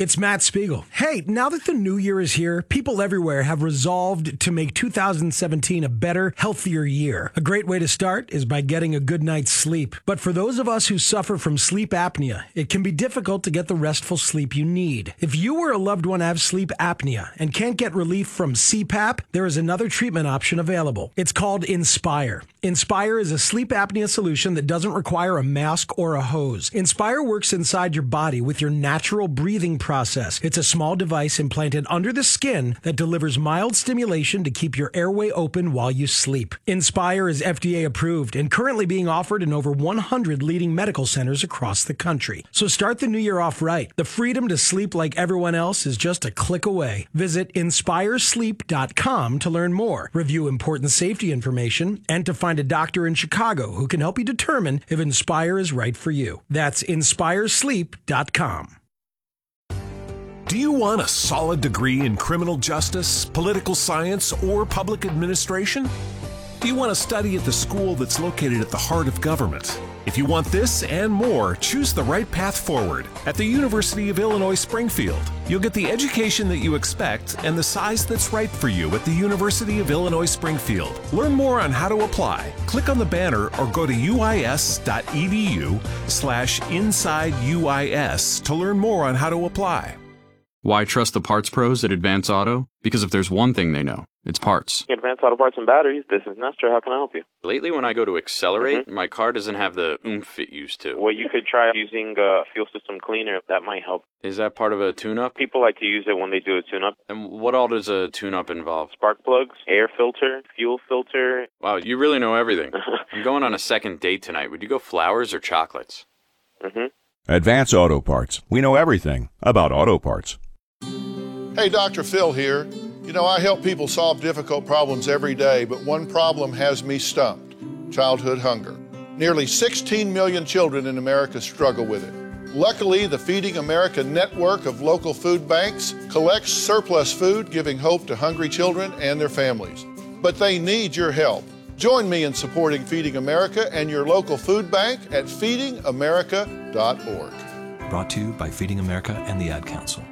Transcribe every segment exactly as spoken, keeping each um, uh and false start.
It's Matt Spiegel. Hey, now that the new year is here, people everywhere have resolved to make two thousand seventeen a better, healthier year. A great way to start is by getting a good night's sleep. But for those of us who suffer from sleep apnea, it can be difficult to get the restful sleep you need. If you or a loved one have sleep apnea and can't get relief from C PAP, there is another treatment option available. It's called Inspire. Inspire is a sleep apnea solution that doesn't require a mask or a hose. Inspire works inside your body with your natural breathing process. Process. It's a small device implanted under the skin that delivers mild stimulation to keep your airway open while you sleep. Inspire is F D A approved and currently being offered in over one hundred leading medical centers across the country. So start the new year off right. The freedom to sleep like everyone else is just a click away. Visit inspire sleep dot com to learn more, review important safety information, and to find a doctor in Chicago who can help you determine if Inspire is right for you. That's inspire sleep dot com. Do you want a solid degree in criminal justice, political science, or public administration? Do you want to study at the school that's located at the heart of government? If you want this and more, choose the right path forward at the University of Illinois Springfield. You'll get the education that you expect and the size that's right for you at the University of Illinois Springfield. Learn more on how to apply. Click on the banner or go to uis dot e d u slash inside U I S to learn more on how to apply. Why trust the parts pros at Advance Auto? Because if there's one thing they know, it's parts. Advance Auto Parts and Batteries, this is Nestor. How can I help you? Lately, when I go to accelerate, mm-hmm. my car doesn't have the oomph it used to. Well, you could try using a fuel system cleaner. That might help. Is that part of a tune-up? People like to use it when they do a tune-up. And what all does a tune-up involve? Spark plugs, air filter, fuel filter. Wow, you really know everything. I'm going on a second date tonight. Would you go flowers or chocolates? Mm-hmm. Advance Auto Parts. We know everything about auto parts. Hey, Doctor Phil here. You know, I help people solve difficult problems every day, but one problem has me stumped: childhood hunger. Nearly sixteen million children in America struggle with it. Luckily, the Feeding America network of local food banks collects surplus food, giving hope to hungry children and their families. But they need your help. Join me in supporting Feeding America and your local food bank at feeding america dot org. Brought to you by Feeding America and the Ad Council.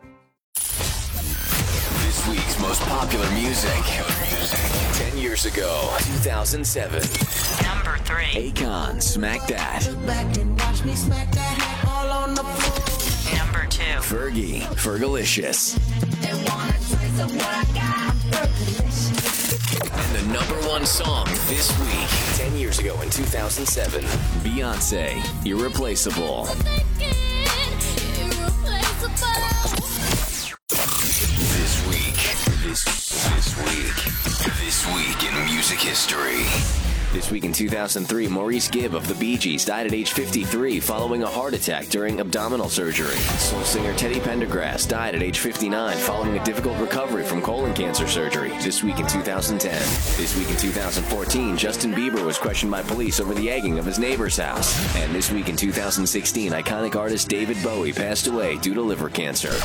This week's most popular music. Ten years ago, two thousand seven. Number three. Akon, Smack That. Number two. Fergie, Fergalicious. And the number one song this week, ten years ago in two thousand seven, Beyonce, Irreplaceable. This week, this, this week, this week in music history. This week in two thousand three, Maurice Gibb of the Bee Gees died at age fifty-three following a heart attack during abdominal surgery. Soul singer Teddy Pendergrass died at age fifty-nine following a difficult recovery from colon cancer surgery. This week in two thousand ten. This week in two thousand fourteen, Justin Bieber was questioned by police over the egging of his neighbor's house. And this week in two thousand sixteen, iconic artist David Bowie passed away due to liver cancer.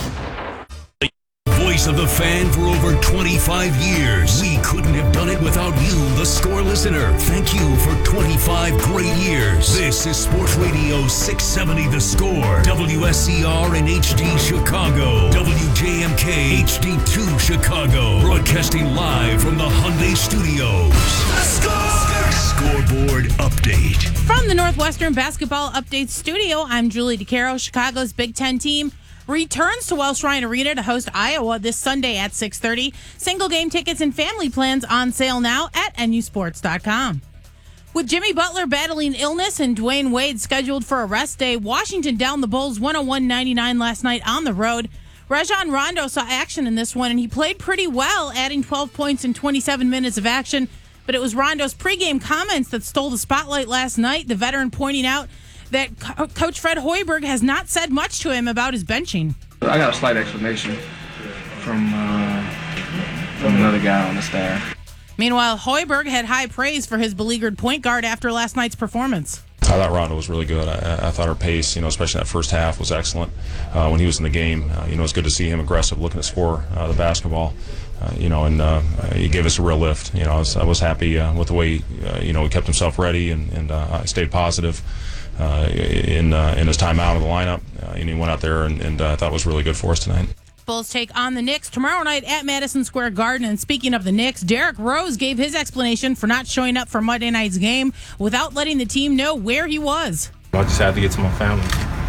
Voice of the fan for over twenty-five years. We couldn't have done it without you, the Score listener. Thank you for twenty-five great years. This is Sports Radio six seventy The Score, W S C R and H D Chicago, W J M K H D two Chicago, broadcasting live from the Hyundai Studios. The Score! Scoreboard update. From the Northwestern Basketball Update Studio, I'm Julie DeCaro. Chicago's Big Ten team returns to Welsh Ryan Arena to host Iowa this Sunday at six thirty. Single game tickets and family plans on sale now at N U sports dot com. With Jimmy Butler battling illness and Dwayne Wade scheduled for a rest day, Washington downed the Bulls one oh one ninety-nine last night on the road. Rajon Rondo saw action in this one, and he played pretty well, adding twelve points in twenty-seven minutes of action. But it was Rondo's pregame comments that stole the spotlight last night, the veteran pointing out that Co- Coach Fred Hoiberg has not said much to him about his benching. I got a slight explanation from, uh, from another guy on the staff. Meanwhile, Hoiberg had high praise for his beleaguered point guard after last night's performance. I thought Rondo was really good. I, I thought our pace, you know, especially in that first half, was excellent. Uh, when he was in the game, uh, you know, it's good to see him aggressive, looking to score uh, the basketball. Uh, you know, and uh, he gave us a real lift. You know, I was, I was happy uh, with the way, uh, you know, he kept himself ready and, and uh, stayed positive. uh, in uh, in his time out of the lineup, uh, and he went out there and, and uh, I thought was really good for us tonight. Bulls take on the Knicks tomorrow night at Madison Square Garden. And speaking of the Knicks, Derrick Rose gave his explanation for not showing up for Monday night's game without letting the team know where he was. I just had to get to my family.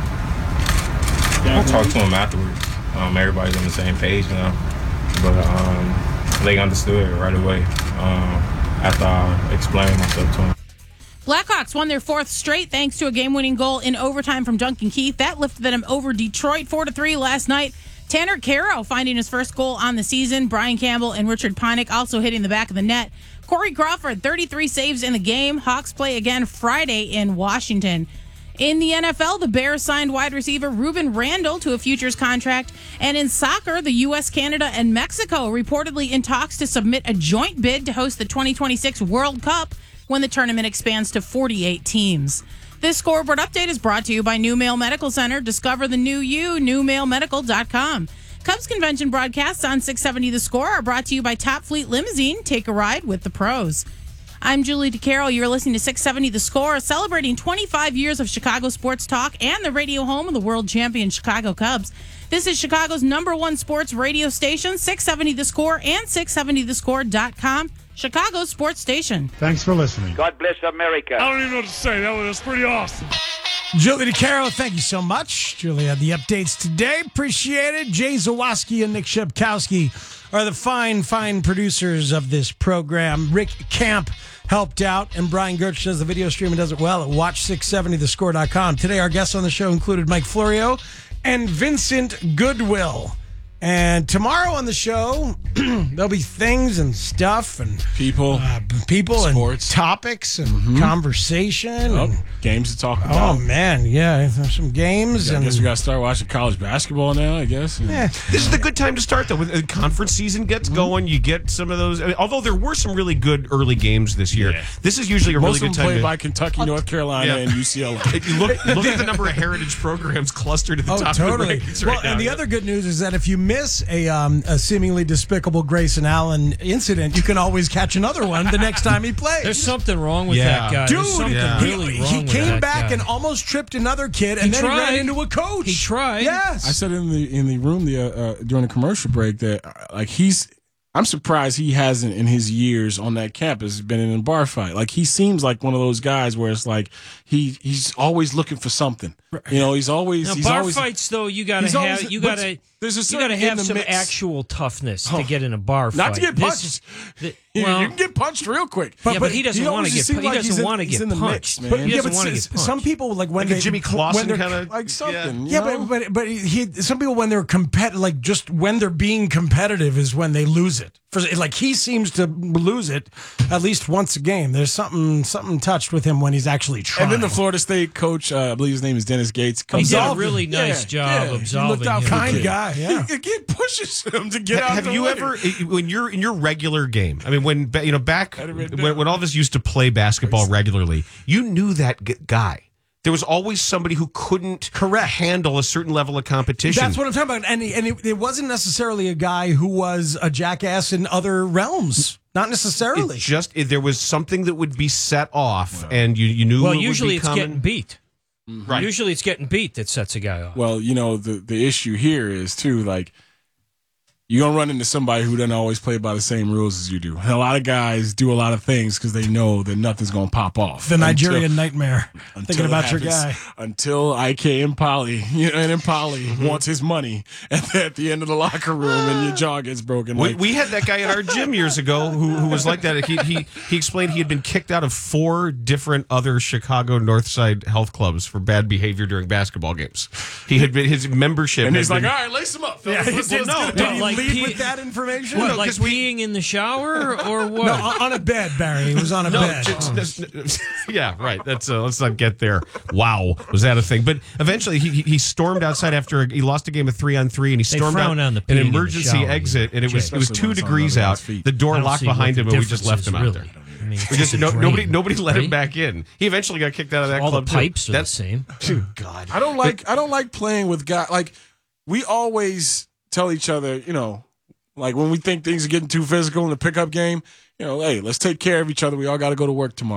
I'll talk to him afterwards. Um, everybody's on the same page now. But um, they understood it right away um, after I explained myself to them. Blackhawks won their fourth straight thanks to a game-winning goal in overtime from Duncan Keith. That lifted them over Detroit four to three last night. Tanner Caro finding his first goal on the season. Brian Campbell and Richard Panik also hitting the back of the net. Corey Crawford, thirty-three saves in the game. Hawks play again Friday in Washington. In the N F L, the Bears signed wide receiver Ruben Randall to a futures contract. And in soccer, the U S, Canada, and Mexico reportedly in talks to submit a joint bid to host the twenty twenty-six World Cup when the tournament expands to forty-eight teams. This scoreboard update is brought to you by New Mail Medical Center. Discover the new you, new mail medical dot com. Cubs convention broadcasts on six seventy The Score are brought to you by Top Fleet Limousine. Take a ride with the pros. I'm Julie DeCarroll. You're listening to six seventy The Score, celebrating twenty-five years of Chicago sports talk and the radio home of the world champion Chicago Cubs. This is Chicago's number one sports radio station, six seventy The Score and six seventy the score dot com. Chicago's sports station. Thanks for listening. God bless America. I don't even know what to say. That was pretty awesome. Julie DeCaro, thank you so much. Julie had the updates today. Appreciate it. Jay Zawoski and Nick Shepkowski are the fine, fine producers of this program. Rick Camp helped out, and Brian Gertz does the video stream and does it well at watch six seventy the score dot com. Today, our guests on the show included Mike Florio and Vincent Goodwill. And tomorrow on the show, there'll be things and stuff and people, uh, people sports, and topics and mm-hmm. conversation. Oh, and, games to talk about. Oh, man. Yeah, there's some games. Yeah, and I guess we got to start watching college basketball now, I guess. Yeah. This is the good time to start, though. When the conference season gets going, you get some of those. I mean, although there were some really good early games this year, yeah. this is usually a Most really of good them time. played to, by Kentucky, North Carolina, yeah. and U C L A. If you look, look at the number of heritage programs clustered at the oh, top totally. of the rankings well, right now. And the other good news is that if you miss a, um, a seemingly despicable Grayson Allen incident, you can always catch another one the next time he plays. There's something wrong with yeah. that guy. Dude, There's something yeah. really he, wrong he with came that back guy. and almost tripped another kid, and he then tried. he ran into a coach. He tried. Yes. I said in the in the room the uh, uh, during the commercial break that uh, like he's. I'm surprised he hasn't, in his years on that campus, been in a bar fight. Like, he seems like one of those guys where it's like he he's always looking for something. You know, he's always now, he's bar always, fights though. You gotta have always, you gotta there's a you gotta have in the some mix. actual toughness oh, to get in a bar fight. Not to get punched. This, the, you, well, you can get punched real quick. But, yeah, but, but he doesn't want to get. He like doesn't want to get Mix, punched. man. But, he yeah, doesn't but want to s- get punched. some people like when like they a Jimmy Clausen kind of like something. Yeah, you know? but but but he some people when they're compet like just when they're being competitive is when they lose it. For like he seems to lose it at least once a game. There's something something touched with him when he's actually trying. And then the Florida State coach, uh, I believe his name is Dennis Gates, he comes did out. a really nice yeah, job yeah. absolving He looked out him. kind guy. Yeah, he, he pushes him to get out. Have the you way. ever, when you're in your regular game? I mean, when you know back when, when all of us used to play basketball regularly, you knew that g- guy. There was always somebody who couldn't correct handle a certain level of competition. That's what I'm talking about. And and it, it wasn't necessarily a guy who was a jackass in other realms. Not necessarily. It just it, there was something that would be set off, well, and you you knew. Well, it usually would be it's coming. getting beat. Mm-hmm. Right. Usually it's getting beat that sets a guy off. Well, you know the the issue here is too like. You're going to run into somebody who doesn't always play by the same rules as you do. And a lot of guys do a lot of things because they know that nothing's going to pop off. The Nigerian until, nightmare. Until Thinking about your happens, guy. Until I K and Polly, you know, and then Polly Mm-hmm. wants his money at the, at the end of the locker room and your jaw gets broken. We, Like, we had that guy at our gym years ago who, who was like that. He, he he explained he had been kicked out of four different other Chicago Northside health clubs for bad behavior during basketball games. He had been his membership. and had he's like, been, all right, lace him up, fellas. Yeah, Let's- did, let's no, get it did done." he Like lead pee- with that information? What, no, like 'cause we- peeing in the shower or what? No, on on a bed, Barry. He was on a No, bed. just- just- yeah, right. That's uh, let's not get there. Wow, was that a thing? But eventually, he he- he stormed outside after a, he lost a game of three on three, and he They stormed frown out on the an peeing in the emergency shower, exit, and it was Jay. it was Especially two when it's on degrees another out. guy's feet. The door I don't locked see what behind the him, and we just left difference him is, out really. there. I mean, it's We just just a no, drain. nobody nobody let him Drain. back in. He eventually got kicked out of that All club the too. pipes are That's the same. Dude, God, I don't like I don't like playing with guys. Like we always tell each other, you know, like when we think things are getting too physical in the pickup game, you know, hey, let's take care of each other. We all got to go to work tomorrow.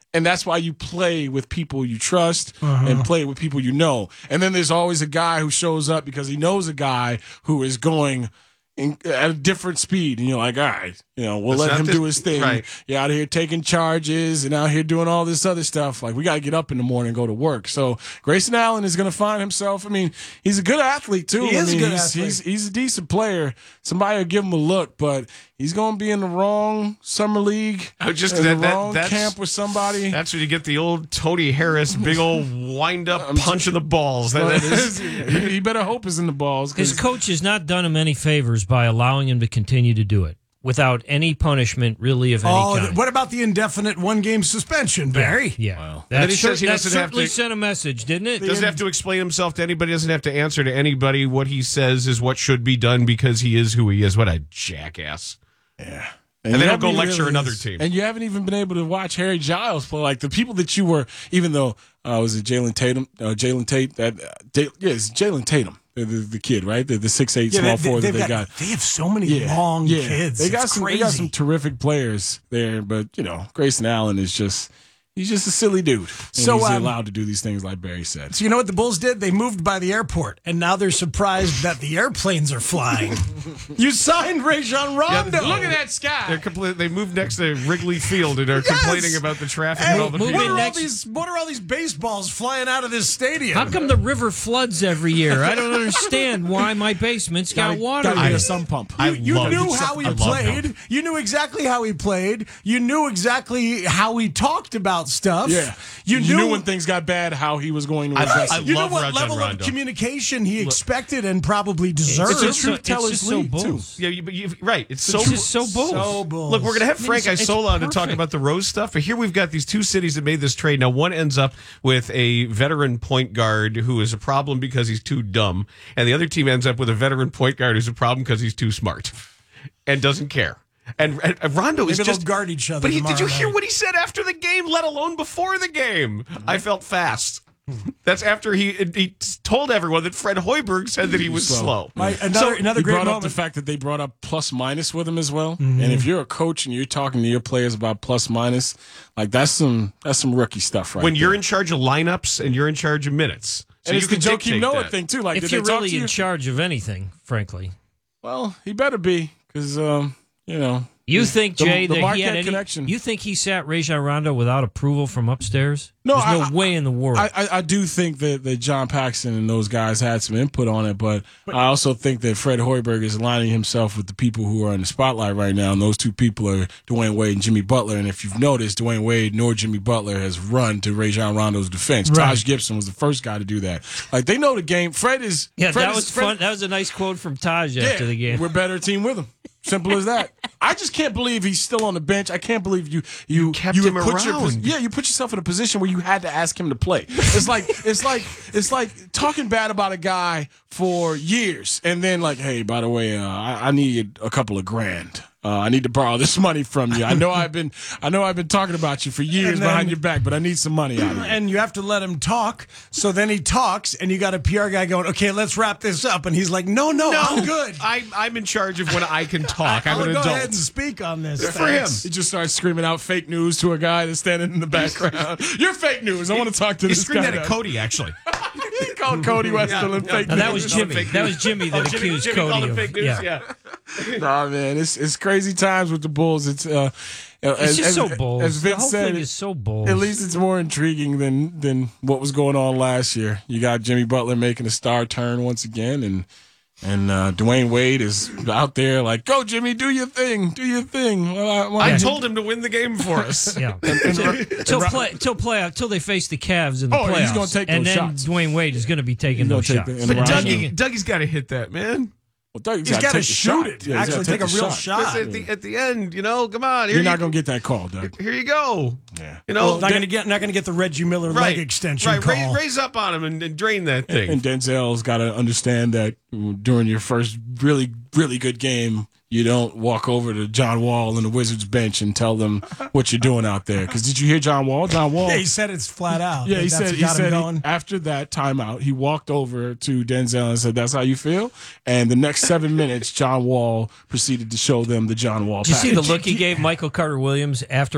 And that's why you play with people you trust Uh-huh. and play with people you know. And then there's always a guy who shows up because he knows a guy who is going in, at a different speed. And you're like, all right, you know, we'll That's let not him this- do his thing. right. You're out here taking charges and out here doing all this other stuff. Like, we got to get up in the morning and go to work. So Grayson Allen is going to find himself. I mean, he's a good athlete, too. He I is a mean, good he's, athlete. He's, he's a decent player. Somebody will give him a look, but he's going to be in the wrong summer league, I just in that, the that- wrong that's, camp with somebody. That's when you get the old Tony Harris, big old wind up punch in the balls. That, that is, he, he better hope is in the balls. 'cause- His coach has not done him any favors by allowing him to continue to do it without any punishment, really, of any Oh, kind. what about the indefinite one-game suspension, Barry? Yeah. And That, then he cer- says he that doesn't have certainly to- sent a message, didn't it? doesn't have to explain himself to anybody, doesn't have to answer to anybody. What he says is what should be done because he is who he is. What a jackass. Yeah. And, you they don't haven't go even lecture really- another team. And you haven't even been able to watch Harry Giles play. Like the people that you were, even though uh, was it Jalen Tatum, uh, Jalen Tate? That uh, J- yeah, it's Jalen Tatum, the, the, the kid, right? The, the six eight Yeah, small they- forward that they've they got- got. they have so many Yeah, long yeah. kids. They got It's some. They got crazy. some terrific players there, but you know, Grayson Allen is just. He's just a silly dude. And So, he's um, allowed to do these things like Barry said. So you know what the Bulls did? They moved by the airport, and now they're surprised that the airplanes are flying. You signed Rajon Rondo. Look at that sky. They're compl- they moved next to Wrigley Field and are Yes! complaining about the traffic Hey, and all the what, people. are all these, what are all these baseballs flying out of this stadium? How come the river floods every year? I don't understand why my basement's got Gotta- water. gotta in get it. a sump pump. I You love knew it. how he I love played. him. You knew exactly how he played. You knew exactly how he talked about stuff. Yeah. You, You knew, knew when things got bad how he was going to I- address I it. you love knew what Rajon level Rondo. of communication he expected and probably deserved. It's a just so- truth teller's it's just so league, too. Bulls. Yeah, you, but you, right. It's It's so just so Bulls. So Bulls. Look, we're going to have I mean, Frank it's- it's Isola on to talk perfect. about the Rose stuff, but here we've got these two cities that made this trade. Now, one ends up with a veteran point guard who is a problem because he's too dumb, and the other team ends up with a veteran point guard who's a problem because he's too smart and doesn't care. And, and, and Rondo is Maybe just they'll guard each other But he, did you tomorrow hear night. what he said after the game? Let alone before the game. I felt fast. That's after he he told everyone that Fred Hoiberg said that he was slow. My, another another he great brought moment. up the fact that they brought up plus minus with him as well. Mm-hmm. And if you're a coach and you're talking to your players about plus minus, like that's some that's some rookie stuff, right? When you're there. in charge of lineups and you're in charge of minutes, so and you it's the can Joakim dictate Noah that. thing too. Like, if did you're they talk really to you? in charge of anything, frankly. Well, he better be because um, you know. You think, the, Jay, the that he Marquette had any, connection? You think he sat Rajon Rondo without approval from upstairs? No, There's no I- way in the world. I, I, I do think that, that John Paxson and those guys had some input on it, but, I also think that Fred Hoiberg is aligning himself with the people who are in the spotlight right now, and those two people are Dwayne Wade and Jimmy Butler. And if you've noticed, Dwayne Wade nor Jimmy Butler has run to Rajon Rondo's defense. Right. Taj Gibson was the first guy to do that. Like, they know the game. Fred is yeah, Fred that is- was Fred- fun. That was a nice quote from Taj Yeah, after the game. we're a better team with him. Simple as that. I just can't believe he's still on the bench. I can't believe you you You kept you him put your- around. yeah, you put yourself in a position where you had to ask him to play. It's like it's like it's like talking bad about a guy for years and then like, hey, by the way, uh, I, I need a couple of grand. Uh, I need to borrow this money from you. I know I've been I know I've been talking about you for years And then- behind your back, but I need some money out of you. and you have to let him talk. So then he talks, and you got a P R guy going, "Okay, let's wrap this up." And he's like, "No, no, I'm good. I, I'm in charge of when I can talk. I'm I'm an gonna go adult. ahead and speak on this." Good for him. Thanks. He just starts screaming out fake news to a guy that's standing in the background. You're fake news. I want to talk to He this screamed guy. that at Cody, actually. He called Cody Westerland Yeah, fake No, news. that was Jimmy. That was Jimmy that Oh, Jimmy- accused Jimmy Cody called him of fake news, yeah. yeah. Nah, man, it's it's crazy times with the Bulls. It's uh, It's as, just as, so Bulls. As The Vince whole said, thing is so Bulls. at least it's more intriguing than than what was going on last year. You got Jimmy Butler making a star turn once again, and and uh, Dwayne Wade is out there like, "Go, Jimmy, do your thing, do your thing." Well, I, well, I I- told him to win the game for us. Yeah. and- and- Till play, till play, till they face the Cavs in the Oh, playoffs, he's gonna take and those then shots. Dwayne Wade is going to be taking He's gonna those take shots. the- and But Ryan- Dougie, Dougie's got to hit that, man. well, Doug, He's gotta got to take the shoot shot. it. Yeah, he's Actually, gotta take a the real shot. shot. At the, at the end, you know, come on. Here You're you, not gonna get that call, Doug. Here you go. Yeah. You know, Not going to get, not going to get the Reggie Miller right, leg extension right. call. Raise, raise up on him and, and drain that thing. And Denzel's got to understand that during your first really, really good game, you don't walk over to John Wall and the Wizards bench and tell them what you're doing out there. Because did you hear John Wall? John Wall. Yeah, he said it's flat out. Yeah, he That's said what he got him said going. he, after that timeout, he walked over to Denzel and said, "That's how you feel." And the next seven minutes, John Wall proceeded to show them the John Wall. Did you see the package. look he gave Michael Carter Williams after Michael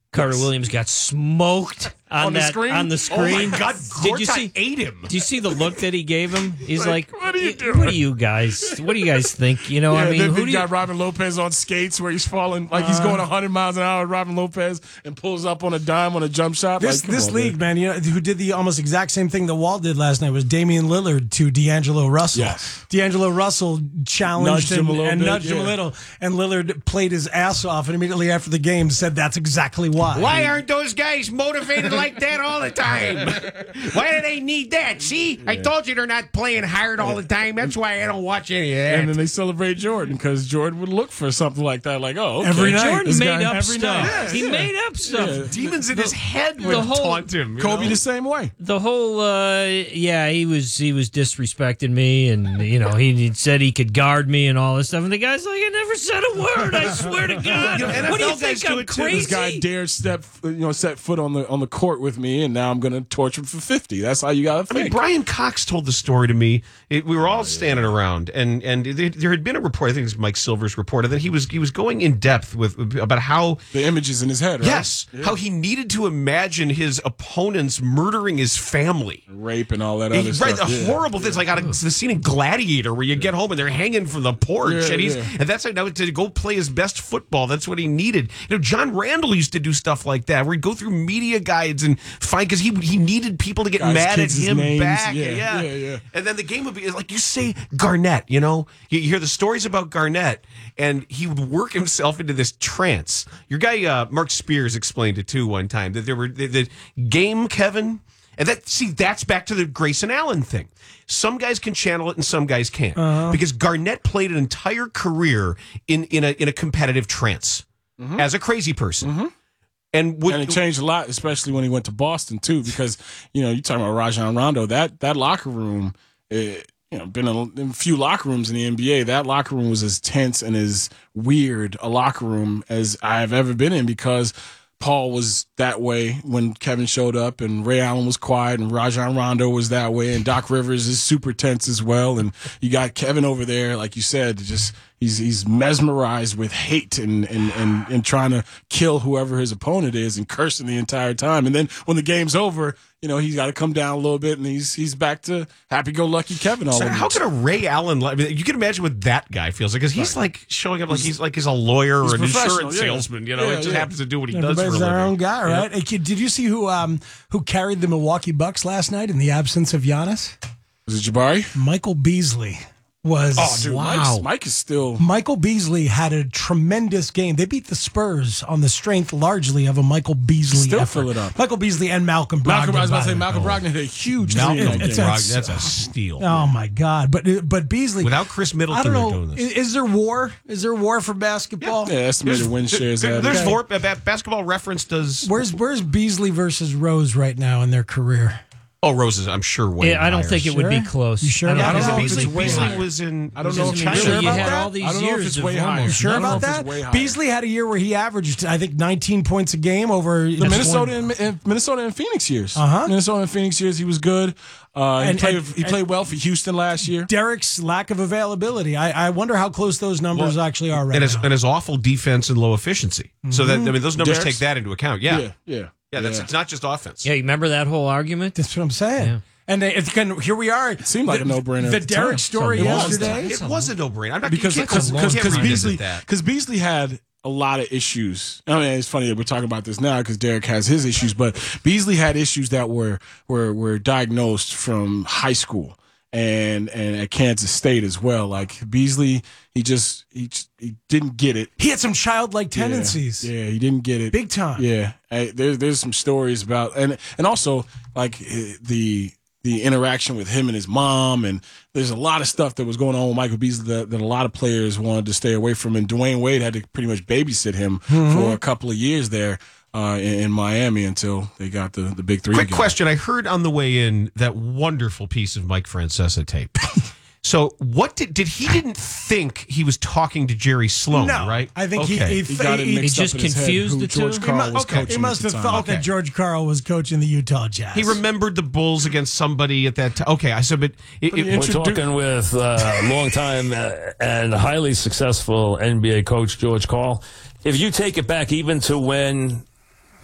Carter Yes. Williams got smoked on, On the that screen? on the Oh screen. my God, Did you Gortat see? ate him. Do you see the look that he gave him? He's Like, like, what are you doing? What do you guys? What do you guys think? You know, Yeah, I mean, then who they do you? got Robin Lopez on skates where he's falling like he's Uh, going one hundred miles an hour. Robin Lopez and pulls up on a dime on a jump shot. This Like, come this on, league, man. you know, who did the almost exact same thing that Walt did last night was Damian Lillard to D'Angelo Russell. Yes. D'Angelo Russell challenged Nudged him him a little and bit, nudged him a yeah. little, and Lillard played his ass off, and immediately after the game said that's exactly why. Why aren't those guys motivated like that all the time? Why do they need that? See, I told you they're not playing hard all the time. That's why I don't watch any of that. And then they celebrate Jordan because Jordan would look for something like that. Like, oh, okay. Every night. Jordan This made guy- up every stuff. night. Yeah, he yeah. made up stuff. Yeah. Demons in his head the would whole- taunt him. you Kobe know? the same way. The whole, uh, yeah, he was he was disrespecting me, and you know he, he said he could guard me and all this stuff. And the guy's like, I never said a word. I swear to God. You know, What do you N F L guys think? do I'm it too. crazy. This guy dared step, you know, set foot on the on the court with me, and now I'm going to torch him for fifty. That's how you got to I mean, think. Brian Cox told the story to me. It, we were all standing around, and and there, there had been a report. I think it's Mike Silver's report that he was he was going in depth with about how the images in his head, right? yes, Yeah. how he needed to imagine his opponents murdering his family, rape and all that He- other right, stuff. the yeah. horrible things like out of the scene in Gladiator where you get home and they're hanging from the porch, Yeah, and he's yeah. and that's like now to go play his best football. That's what he needed. You know, John Randall used to do stuff like that where he'd go through media guides and find because he he needed people to get Guys' mad at kids' him names. back. Yeah, Yeah, yeah, yeah. And then the game would be like you say Garnett. You know, you, you hear the stories about Garnett, and he would work himself into this trance. Your guy uh, Mark Spears explained it too one time that there were the, the game Kevin. And that see, that's back to the Grayson Allen thing. Some guys can channel it and some guys can't. Uh-huh. Because Garnett played an entire career in, in a in a competitive trance Mhm. as a crazy person. Mhm. And, would, and it changed a lot, especially when he went to Boston too, because you know you talking about Rajon Rondo. That that locker room, eh, you know, been in a, in a few locker rooms in the N B A. That locker room was as tense and as weird a locker room as I've ever been in because Paul was that way when Kevin showed up, and Ray Allen was quiet, and Rajon Rondo was that way, and Doc Rivers is super tense as well. And you got Kevin over there, like you said, just he's he's mesmerized with hate and and and, and trying to kill whoever his opponent is, and cursing the entire time. And then when the game's over, you know he's got to come down a little bit, and he's he's back to happy-go-lucky Kevin. All so over how again. could a Ray Allen? I mean, you can imagine what that guy feels like because he's like showing up like he's like he's a lawyer he's or an professional, insurance yeah. salesman. You know, Yeah, it just yeah. happens to do what he does for a Everybody's living. their own guy, Yeah. right? Hey, kid, did you see who um who carried the Milwaukee Bucks last night in the absence of Giannis? Was it Jabari? Michael Beasley was. Oh, dude, wow. Mike's, Mike is still. Michael Beasley had a tremendous game. They beat the Spurs on the strength largely of a Michael Beasley Still effort. fill it up. Michael Beasley and Malcolm Brogdon. Malcolm, I was about to by say the way. Malcolm Brogdon had a huge Malcolm three in that it's game. a- Brogdon, that's a steal. Oh my God! But but Beasley Without Chris Middleton, I don't know. they're doing this. Is, is there war? Is there war for basketball? Yeah, estimated win shares. There- had. there's Okay. more, ba- Basketball Reference does. Where's Where's Beasley versus Rose right now in their career? Oh, Roses, I'm sure. Way Yeah, I don't higher. think it would be close. You sure I don't about think that? it would be Beasley, it's way Beasley higher. was in. I don't was know in if it's China. sure you about had that? all these I don't know if years it's of way higher. hormones. You sure I don't know about if it's that? way higher. Beasley had a year where he averaged, I think, nineteen points a game over The Minnesota and, and Minnesota and Phoenix years. Uh-huh. Minnesota and Phoenix years, he was good. Uh, he And- played. and- he played well for Houston last year. Derek's lack of availability. I, I wonder how close those numbers Well, actually are right and his, now. and his awful defense and low efficiency. So that I mean, those numbers Derek's- take that into account. Yeah, yeah, yeah, yeah. that's it's not just offense. Yeah, you remember that whole argument? That's what I'm saying. Yeah. And they, it can, here we are. It seemed like a no-brainer The at the Derek time. story It was. yesterday. It was a no-brainer. I'm not because you can't- because you can't because revisit Beasley that. because Beasley had a lot of issues. I mean, it's funny that we're talking about this now because Derek has his issues, but Beasley had issues that were were were diagnosed from high school and and at Kansas State as well. Like Beasley, he just he just, he didn't get it. He had some childlike Yeah, tendencies. Yeah, he didn't get it Big time. Yeah, Hey, there's there's some stories about and and also like eh, the. the interaction with him and his mom, and there's a lot of stuff that was going on with Michael Beasley that, that a lot of players wanted to stay away from, and Dwayne Wade had to pretty much babysit him Mhm. for a couple of years there uh, in, in Miami until they got the, the big three. Quick together. question. I heard on the way in that wonderful piece of Mike Francesa tape. So what did did he didn't think he was talking to Jerry Sloan, No, right? I think he- Okay. he- He got it he- mixed he just up in his head confused who the George two? Karl He mu- was okay. coaching He must at have the thought time. that Okay. George Karl was coaching the Utah Jazz. He remembered the Bulls against somebody at that time. Okay, I said, but it, it, We're talking with uh, longtime uh, and highly successful N B A coach George Karl. If you take it back even to when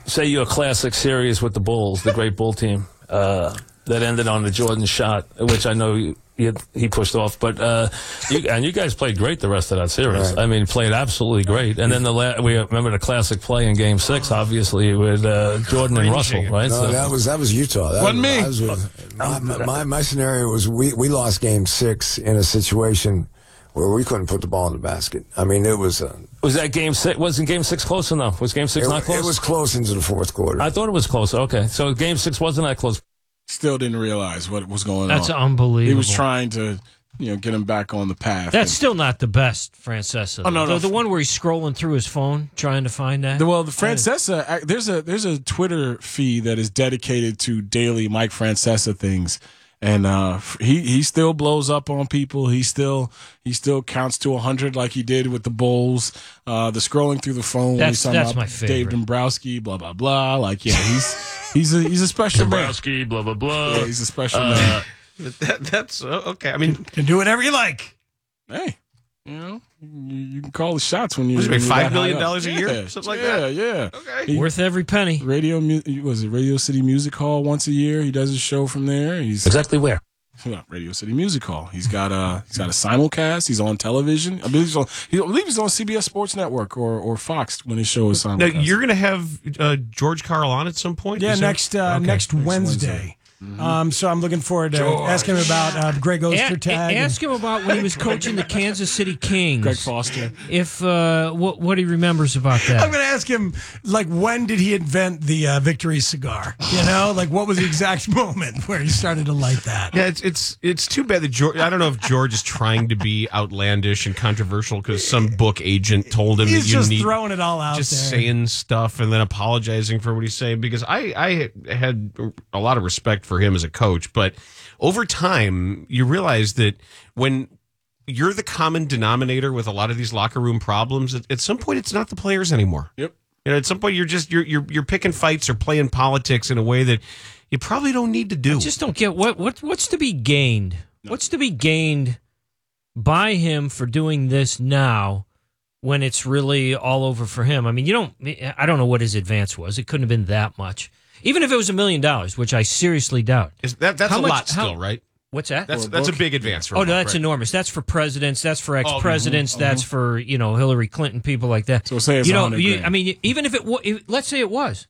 say your classic series with the Bulls, the great Bull team, uh, that ended on the Jordan shot, which I know you, you, he pushed off, but uh, you, and you guys played great the rest of that series. Right. I mean, played absolutely great. And then the la- we remember the classic play in Game Six, obviously with uh, Jordan and Russell, right? No, so, that was that was Utah. That Wasn't me. I was with, my, my my scenario was we we lost Game Six in a situation where we couldn't put the ball in the basket. I mean, it was. Uh, was that Game Six? Wasn't Game Six close enough? Was Game Six it, not close? It was close into the fourth quarter. I thought it was close. Okay, so Game Six wasn't that close. Still didn't realize what was going That's on. That's unbelievable. He was trying to, you know, get him back on the path. That's and, still not the best Francesa. Oh, no, no. The, the one where he's scrolling through his phone trying to find that. The, well, the Francesa, there's a there's a Twitter feed that is dedicated to daily Mike Francesa things, and uh, he he still blows up on people. He still he still counts to a hundred like he did with the Bulls. Uh, the scrolling through the phone. That's, when he's that's talking my about favorite. Dave Dombrowski, blah blah blah. Like yeah, he's he's a he's a special Dombrowski, man. blah blah blah. Yeah, he's a special uh, man. That, that's uh, okay. I mean, can do whatever you like. Hey, you know, you, you can call the shots when you. Was it when like you're five that million high up. dollars a year, Yeah, something like yeah, that? Yeah, Okay, He- Worth every penny. Radio mu- was it Radio City Music Hall once a year? He does his show from there. He's exactly where? Well, Radio City Music Hall. He's got a he's got a simulcast. He's on television. I believe he's on. He, I believe he's on C B S Sports Network or, or Fox when his show is Now simulcast. you're going to have uh, George Karl on at some point. Yeah, Is there- next uh, Okay. next Wednesday. Wednesday. Um, so I'm looking forward to George. asking him about uh, Greg A- Ostertag. a- ask him about when he was coaching the Kansas City Kings. Greg Foster. If uh, what what he remembers about I'm that. going to ask him, like, when did he invent the uh, Victory cigar? You know, like, what was the exact moment where he started to light that? Yeah, it's it's it's too bad that George. I don't know if George is trying to be outlandish and controversial because some book agent told him He's that you just need throwing it all out just there. saying stuff and then apologizing for what he's saying. Because I I had a lot of respect for him as a coach, but over time you realize that when you're the common denominator with a lot of these locker room problems, at, at some point it's not the players anymore. Yep. You know, at some point you're just you're you're you're picking fights or playing politics in a way that you probably don't need to do. I just don't get what what what's to be gained. What's to be gained by him for doing this now when it's really all over for him? I mean, you don't. I don't know what his advance was. It couldn't have been that much. Even if it was a million dollars, which I seriously doubt. Is that that's How a much- lot still, how- right? What's that? That's that's a big advance for Oh him, no, that's right? enormous. That's for presidents. That's for ex-presidents. mhm, That's mhm. for you know Hillary Clinton, people like that. So say it's you know, one hundred you, grand. I mean, even if it wa- if, let's say it was,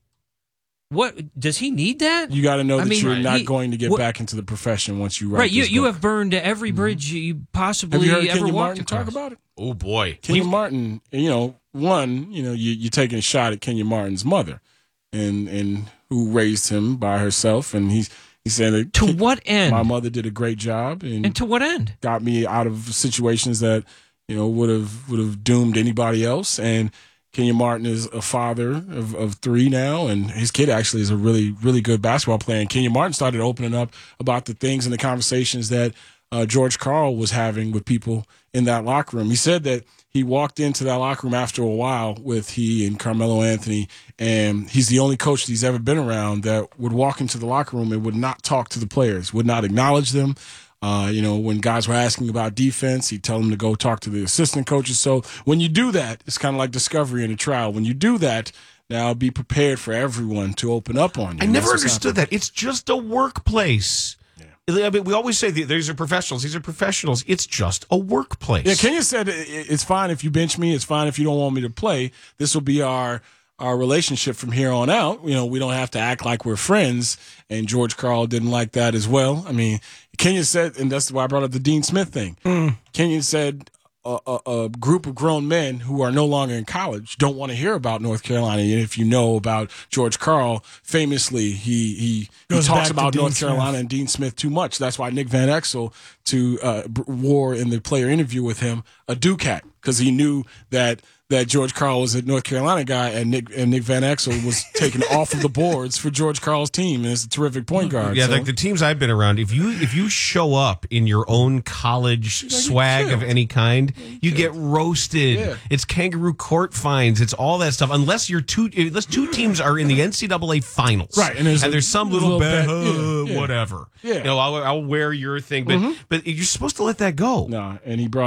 what does he need that? You got to know I that mean, you're not he- going to get what- back into the profession once you write Right, you this you book. have burned every bridge you possibly Have you heard ever Kenyon walked Martin across. talk about it? Oh boy, Kenyon Martin, you know, one, you know, you, you're taking a shot at Kenyon Martin's mother, and and who raised him by herself, and he's he's saying that To what end? my mother did a great job, and, And to what end? got me out of situations that you know would have would have doomed anybody else. And Kenyon Martin is a father of, of three now, and his kid actually is a really really good basketball player. And Kenyon Martin started opening up about the things and the conversations that uh, George Karl was having with people in that locker room. He said that he walked into that locker room after a while with he and Carmelo Anthony, and he's the only coach that he's ever been around that would walk into the locker room and would not talk to the players, would not acknowledge them. Uh, you know, when guys were asking about defense, he'd tell them to go talk to the assistant coaches. So when you do that, it's kind of like discovery in a trial. When you do that, now be prepared for everyone to open up on you. I And never that's what's understood happening. that. It's just a workplace. I mean, we always say that these are professionals. These are professionals. It's just a workplace. Yeah, Kenya said "I- it's fine if you bench me. It's fine if you don't want me to play. This will be our our relationship from here on out. You know, we don't have to act like we're friends. And George Karl didn't like that as well. I mean, Kenya said, and that's why I brought up the Dean Smith thing. Mm. Kenyon said a, a, a group of grown men who are no longer in college don't want to hear about North Carolina. And if you know about George Karl, famously, he he, he Goes back talks to about Dean North Smith. Carolina and Dean Smith too much. That's why Nick Van Exel to uh, b- wore in the player interview with him a Duke hat, because he knew that that George Karl was a North Carolina guy, and Nick and Nick Van Exel was taken off of the boards for George Karl's team, and it's a terrific point guard. Yeah, so. like the teams I've been around, if you if you show up in your own college swag of any kind, you get roasted. Yeah. It's kangaroo court fines. It's all that stuff. Unless you're two, unless two teams are in the N C double A finals, Right, and there's a some little, little bet, bet, uh, yeah, yeah. whatever. Yeah. You know, I'll, I'll wear your thing, but Mhm. but you're supposed to let that go. No, and he brought it up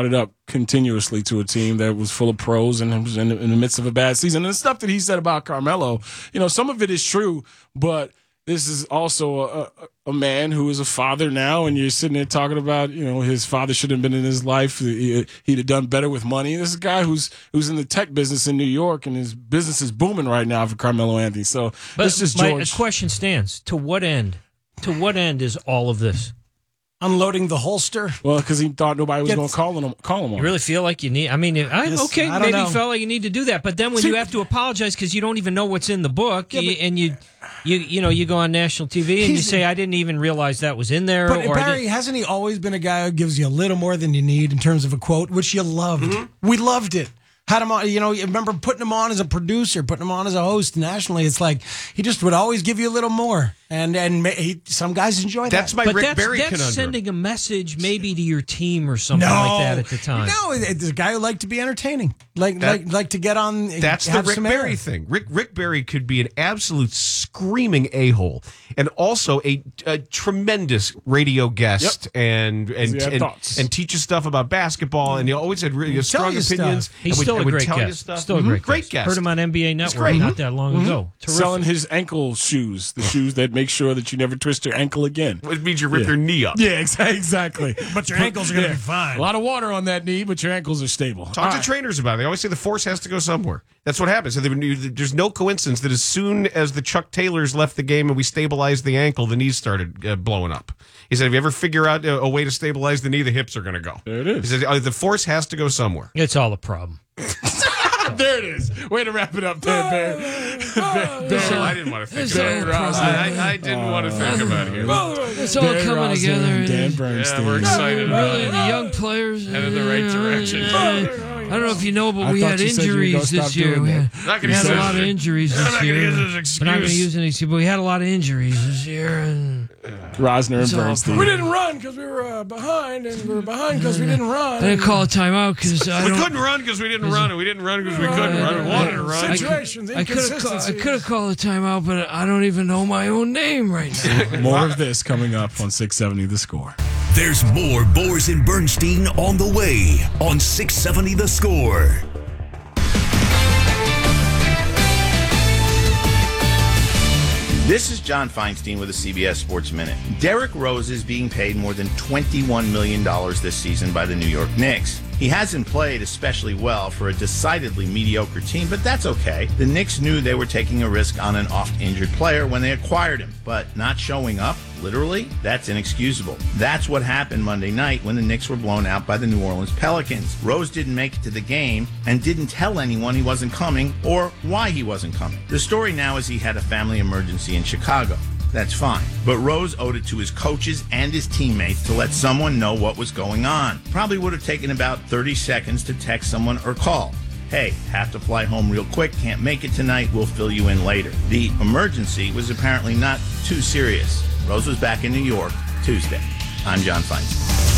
continuously to a team that was full of pros and was in the, in the midst of a bad season. And the stuff that he said about Carmelo, you know, some of it is true, but this is also a, a, a man who is a father now, and you're sitting there talking about, you know, his father should have been in his life. He, he'd have done better with money. This is a guy who's who's in the tech business in New York, and his business is booming right now for Carmelo Anthony. So But it's just my George. question stands: to what end? To what end is all of this? Unloading the holster. Well, because he thought nobody was Gets- going to call him. Call him on You really feel like you need? I mean, I'm Yes, okay. I don't Maybe know. you felt like you need to do that, but then when See- you have to apologize because you don't even know what's in the book, Yeah, you, but- and you, you, you know, you go on national T V and you He's- say, "I didn't even realize that was in there." But or I Barry, didn't- hasn't he always been a guy who gives you a little more than you need in terms of a quote, which you loved? Mm-hmm. We loved it. Had him on, you know, you remember putting him on as a producer, putting him on as a host nationally. It's like he just would always give you a little more. And and ma- he, some guys enjoy that. That's my but Rick that's, Barry that's conundrum. sending a message maybe to your team or something no, like that at the time. No, it's a guy who liked to be entertaining, like That- like like to get on. That's the have Rick some Barry air. thing. Rick Rick Barry could be an absolute screaming a-hole and also a, a tremendous radio guest and and He had and, thoughts. and teach you stuff about basketball, and he always had really Tell strong you stuff. opinions. He's and would- still and a would great tell you guest. stuff. Still a Mhm. great, great guest. guest. Heard him on N B A Network great. not that long ago. Terrific. Selling his ankle shoes, the shoes that make sure that you never twist your ankle again. It means you rip Yeah. your knee up. Yeah, exa- exactly. But your ankles are going to be fine. A lot of water on that knee, but your ankles are stable. Talk All to right. trainers about it. They always say the force has to go somewhere. That's what happens. So they- There's no coincidence that as soon as the Chuck Taylors left the game and we stabilized the ankle, the knees started uh, blowing up. He said, if you ever figure out a, a way to stabilize the knee, the hips are going to go. There it is. He said, "Uh, the force has to go somewhere. It's all a problem. There it is. Way to wrap it up, Dan Bear. No, I didn't want to think It's about all it. a problem. I, I didn't want to think about it. It's all Dan coming Rosen together. and Dan and- Bernstein. Yeah, we're excited. Really, the young players Headed in the right direction. I don't know if you know, but I we thought had you said you were gonna injuries stop this year. doing We that. had, Not we gonna had use a it. lot of injuries I'm this not gonna year. use it as We're not going to excuse. use any excuse, but we had a lot of injuries this year. And Rosner It's and all Bernstein. We didn't run because we were uh, behind, and we were behind because we didn't run. I didn't call a timeout because I We don't. couldn't run because we didn't run, and we didn't run because we couldn't run. We wanted to run. Situations, I could have I inconsistencies. could have called a timeout, but I don't even know my own name right now. More of this coming up on six seventy The Score. There's more Boers and Bernstein on the way on six seventy The Score. This is John Feinstein with the C B S Sports Minute. Derrick Rose is being paid more than twenty-one million dollars this season by the New York Knicks. He hasn't played especially well for a decidedly mediocre team, but that's okay. The Knicks knew they were taking a risk on an oft-injured player when they acquired him, but not showing up, literally, that's inexcusable. That's what happened Monday night when the Knicks were blown out by the New Orleans Pelicans. Rose didn't make it to the game and didn't tell anyone he wasn't coming or why he wasn't coming. The story now is he had a family emergency in Chicago. That's fine. But Rose owed it to his coaches and his teammates to let someone know what was going on. Probably would have taken about thirty seconds to text someone or call. Hey, have to fly home real quick, can't make it tonight, we'll fill you in later. The emergency was apparently not too serious. Rose was back in New York Tuesday. I'm John Feinstein.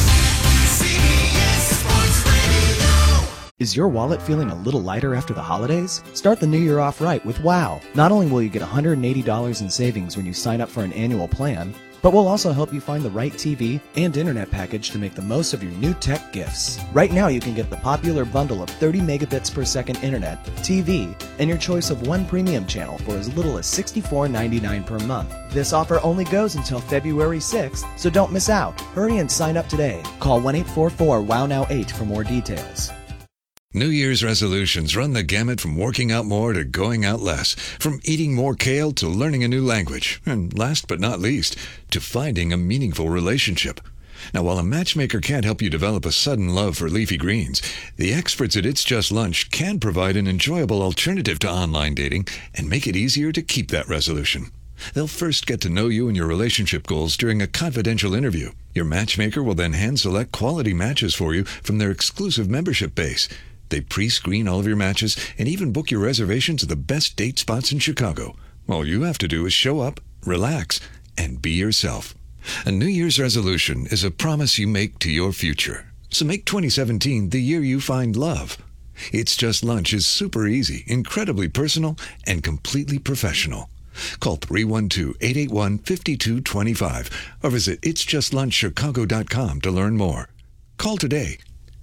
Is your wallet feeling a little lighter after the holidays? Start the new year off right with WOW. Not only will you get one hundred eighty dollars in savings when you sign up for an annual plan, but we'll also help you find the right T V and internet package to make the most of your new tech gifts. Right now you can get the popular bundle of thirty megabits per second internet, T V, and your choice of one premium channel for as little as sixty-four ninety-nine per month. This offer only goes until February sixth, so don't miss out. Hurry and sign up today. Call one eight four four W O W Now eight for more details. New Year's resolutions run the gamut from working out more to going out less, from eating more kale to learning a new language, and last but not least, to finding a meaningful relationship. Now, while a matchmaker can't help you develop a sudden love for leafy greens, the experts at It's Just Lunch can provide an enjoyable alternative to online dating and make it easier to keep that resolution. They'll first get to know you and your relationship goals during a confidential interview. Your matchmaker will then hand-select quality matches for you from their exclusive membership base. They pre-screen all of your matches and even book your reservations at the best date spots in Chicago. All you have to do is show up, relax, and be yourself. A New Year's resolution is a promise you make to your future. So make twenty seventeen the year you find love. It's Just Lunch is super easy, incredibly personal, and completely professional. Call three one two, eight eight one, five two two five or visit its just lunch chicago dot com to learn more. Call today.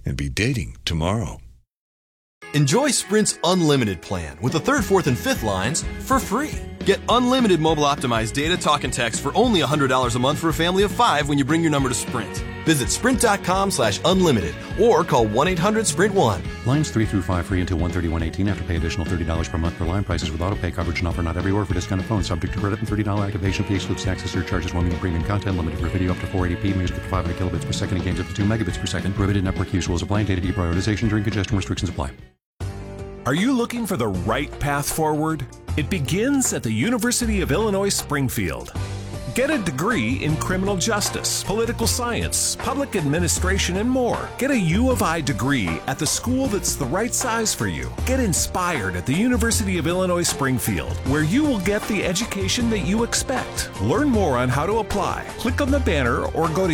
and be dating tomorrow. Enjoy Sprint's unlimited plan with the third, fourth, and fifth lines for free. Get unlimited mobile optimized data, talk, and text for only one hundred dollars a month for a family of five when you bring your number to Sprint. Visit sprint.com slash unlimited or call one eight hundred sprint one. Lines three through five free until one thirty-one eighteen after pay additional thirty dollars per month per line. Prices with auto pay coverage and offer not everywhere for discounted phones. Subject to credit and thirty dollars activation fee. Excludes taxes, surcharges, roaming, and premium content. Limited for video up to four eighty p. Music up to five hundred kilobits per second and games up to two megabits per second. Prohibited network use. Rules apply. Data deprioritization during congestion restrictions apply. Are you looking for the right path forward? It begins at the University of Illinois Springfield. Get a degree in criminal justice, political science, public administration, and more. Get a U of I degree at the school that's the right size for you. Get inspired at the University of Illinois Springfield, where you will get the education that you expect. Learn more on how to apply. Click on the banner or go to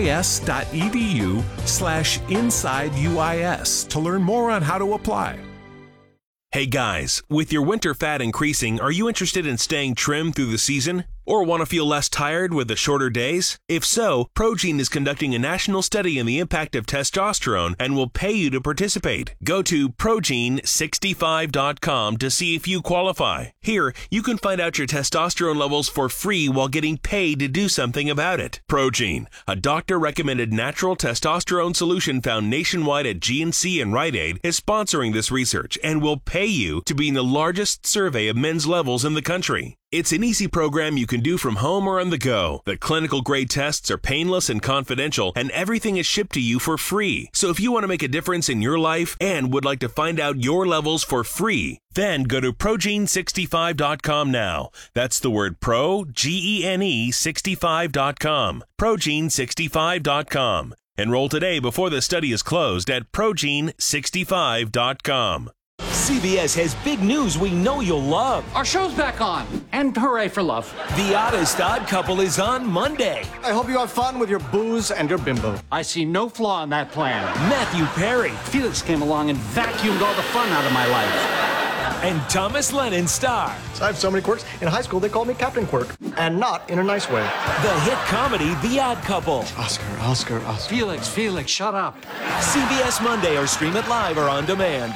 uis.edu slash inside UIS to learn more on how to apply. Hey guys, with your winter fat increasing, are you interested in staying trim through the season? Or want to feel less tired with the shorter days? If so, Progene is conducting a national study on the impact of testosterone and will pay you to participate. Go to progene sixty-five dot com to see if you qualify. Here, you can find out your testosterone levels for free while getting paid to do something about it. Progene, a doctor-recommended natural testosterone solution found nationwide at G N C and Rite Aid, is sponsoring this research and will pay you to be in the largest survey of men's levels in the country. It's an easy program you can do from home or on the go. The clinical grade tests are painless and confidential, and everything is shipped to you for free. So if you want to make a difference in your life and would like to find out your levels for free, then go to progene sixty-five dot com now. That's the word pro, G E N E, sixty-five dot com. progene sixty-five dot com. Enroll today before the study is closed at progene sixty-five dot com. C B S has big news we know you'll love. Our show's back on, and hooray for love. The Oddest Odd Couple is on Monday. I hope you have fun with your booze and your bimbo. I see no flaw in that plan. Matthew Perry. Felix came along and vacuumed all the fun out of my life. And Thomas Lennon star. I have so many quirks. In high school, they called me Captain Quirk, and not in a nice way. The hit comedy, The Odd Couple. Oscar, Oscar, Oscar. Felix, Felix, shut up. C B S Monday or stream it live or on demand.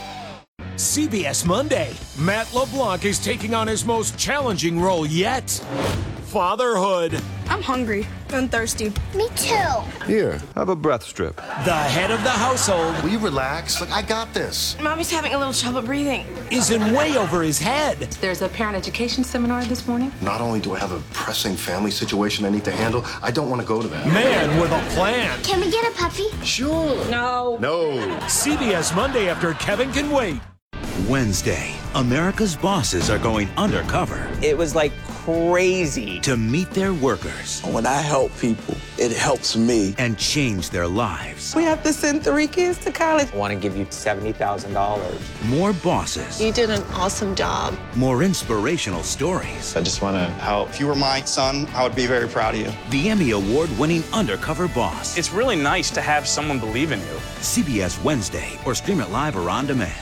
C B S Monday. Matt LeBlanc is taking on his most challenging role yet. Fatherhood. I'm hungry and thirsty. Me too. Here, have a breath strip. The head of the household. Will you relax? Look, I got this. Mommy's having a little trouble breathing. Is in way over his head. There's a parent education seminar this morning. Not only do I have a pressing family situation I need to handle, I don't want to go to that. Man with a plan. Can we get a puppy? Sure. No. No. C B S Monday after Kevin Can Wait. Wednesday, America's bosses are going undercover. It was like crazy. To meet their workers. When I help people, it helps me. And change their lives. We have to send three kids to college. I want to give you seventy thousand dollars. More bosses. You did an awesome job. More inspirational stories. I just want to help. If you were my son, I would be very proud of you. The Emmy Award-winning Undercover Boss. It's really nice to have someone believe in you. C B S Wednesday, or stream it live or on demand.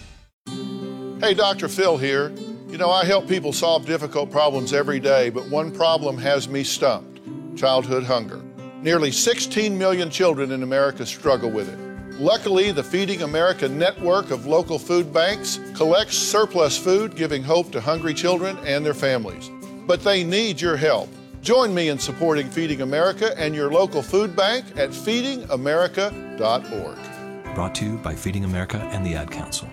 Hey, Doctor Phil here. You know, I help people solve difficult problems every day, but one problem has me stumped: childhood hunger. Nearly sixteen million children in America struggle with it. Luckily, the Feeding America network of local food banks collects surplus food, giving hope to hungry children and their families. But they need your help. Join me in supporting Feeding America and your local food bank at feeding america dot org. Brought to you by Feeding America and the Ad Council.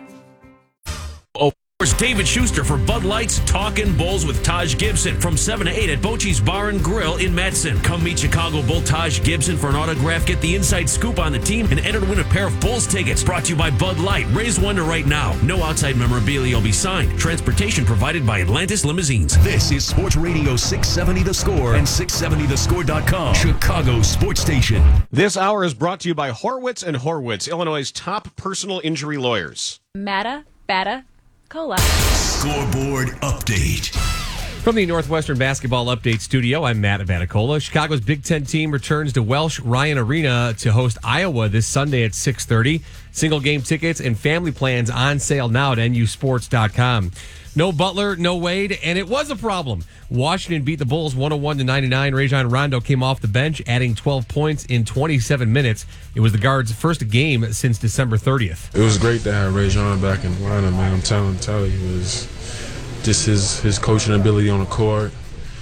Here's David Schuster for Bud Light's Talkin' Bulls with Taj Gibson from seven to eight at Bocce's Bar and Grill in Madison. Come meet Chicago Bull Taj Gibson for an autograph, get the inside scoop on the team, and enter to win a pair of Bulls tickets. Brought to you by Bud Light. Raise one to right now. No outside memorabilia will be signed. Transportation provided by Atlantis Limousines. This is Sports Radio six seventy The Score and six seventy the score dot com, Chicago sports station. This hour is brought to you by Horwitz and Horwitz, Illinois' top personal injury lawyers. Mata, Bata, Cola. Scoreboard update. For From the Northwestern Basketball Update Studio, I'm Matt Abaticola. Chicago's Big Ten team returns to Welsh Ryan Arena to host Iowa this Sunday at six thirty. Single game tickets and family plans on sale now at N U sports dot com. No Butler, no Wade, and it was a problem. Washington beat the Bulls one oh one to ninety-nine. Rajon Rondo came off the bench, adding twelve points in twenty-seven minutes. It was the guard's first game since December thirtieth. It was great to have Rajon back in the lineup, man. I'm telling, telling you, it was just his, his coaching ability on the court,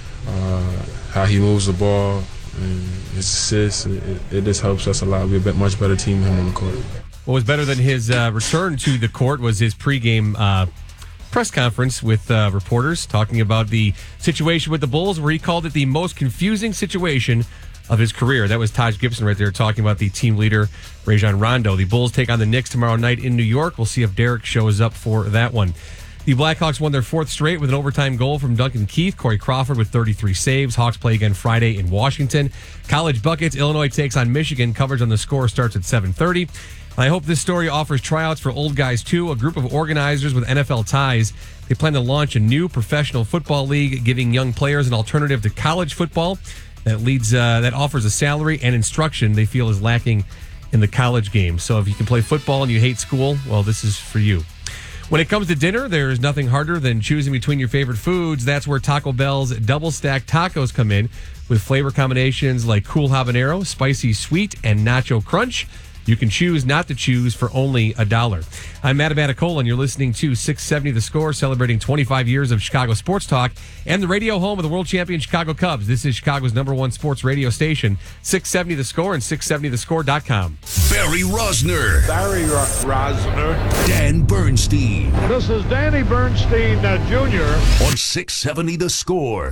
uh, how he moves the ball, and his assists. It, it, it just helps us a lot. We're a bit, much better team than him on the court. What was better than his uh, return to the court was his pregame uh, press conference with uh, reporters talking about the situation with the Bulls, where he called it the most confusing situation of his career. That was Taj Gibson right there talking about the team leader, Rajon Rondo. The Bulls take on the Knicks tomorrow night in New York. We'll see if Derek shows up for that one. The Blackhawks won their fourth straight with an overtime goal from Duncan Keith. Corey Crawford with thirty-three saves. Hawks play again Friday in Washington. College buckets, Illinois takes on Michigan. Coverage on the Score starts at seven thirty. I hope this story offers tryouts for Old Guys too. A group of organizers with N F L ties. They plan to launch a new professional football league, giving young players an alternative to college football that leads uh, that offers a salary and instruction they feel is lacking in the college game. So if you can play football and you hate school, well, this is for you. When it comes to dinner, there's nothing harder than choosing between your favorite foods. That's where Taco Bell's double stack tacos come in, with flavor combinations like cool habanero, spicy sweet, and nacho crunch. You can choose not to choose for only a dollar. I'm Matt Abaticola, and you're listening to six seventy The Score, celebrating twenty-five years of Chicago sports talk and the radio home of the world champion Chicago Cubs. This is Chicago's number one sports radio station, six seventy The Score and six seventy the score dot com. Barry Rosner. Barry Ro- Rosner. Dan Bernstein. This is Danny Bernstein, uh, Junior On six seventy The Score.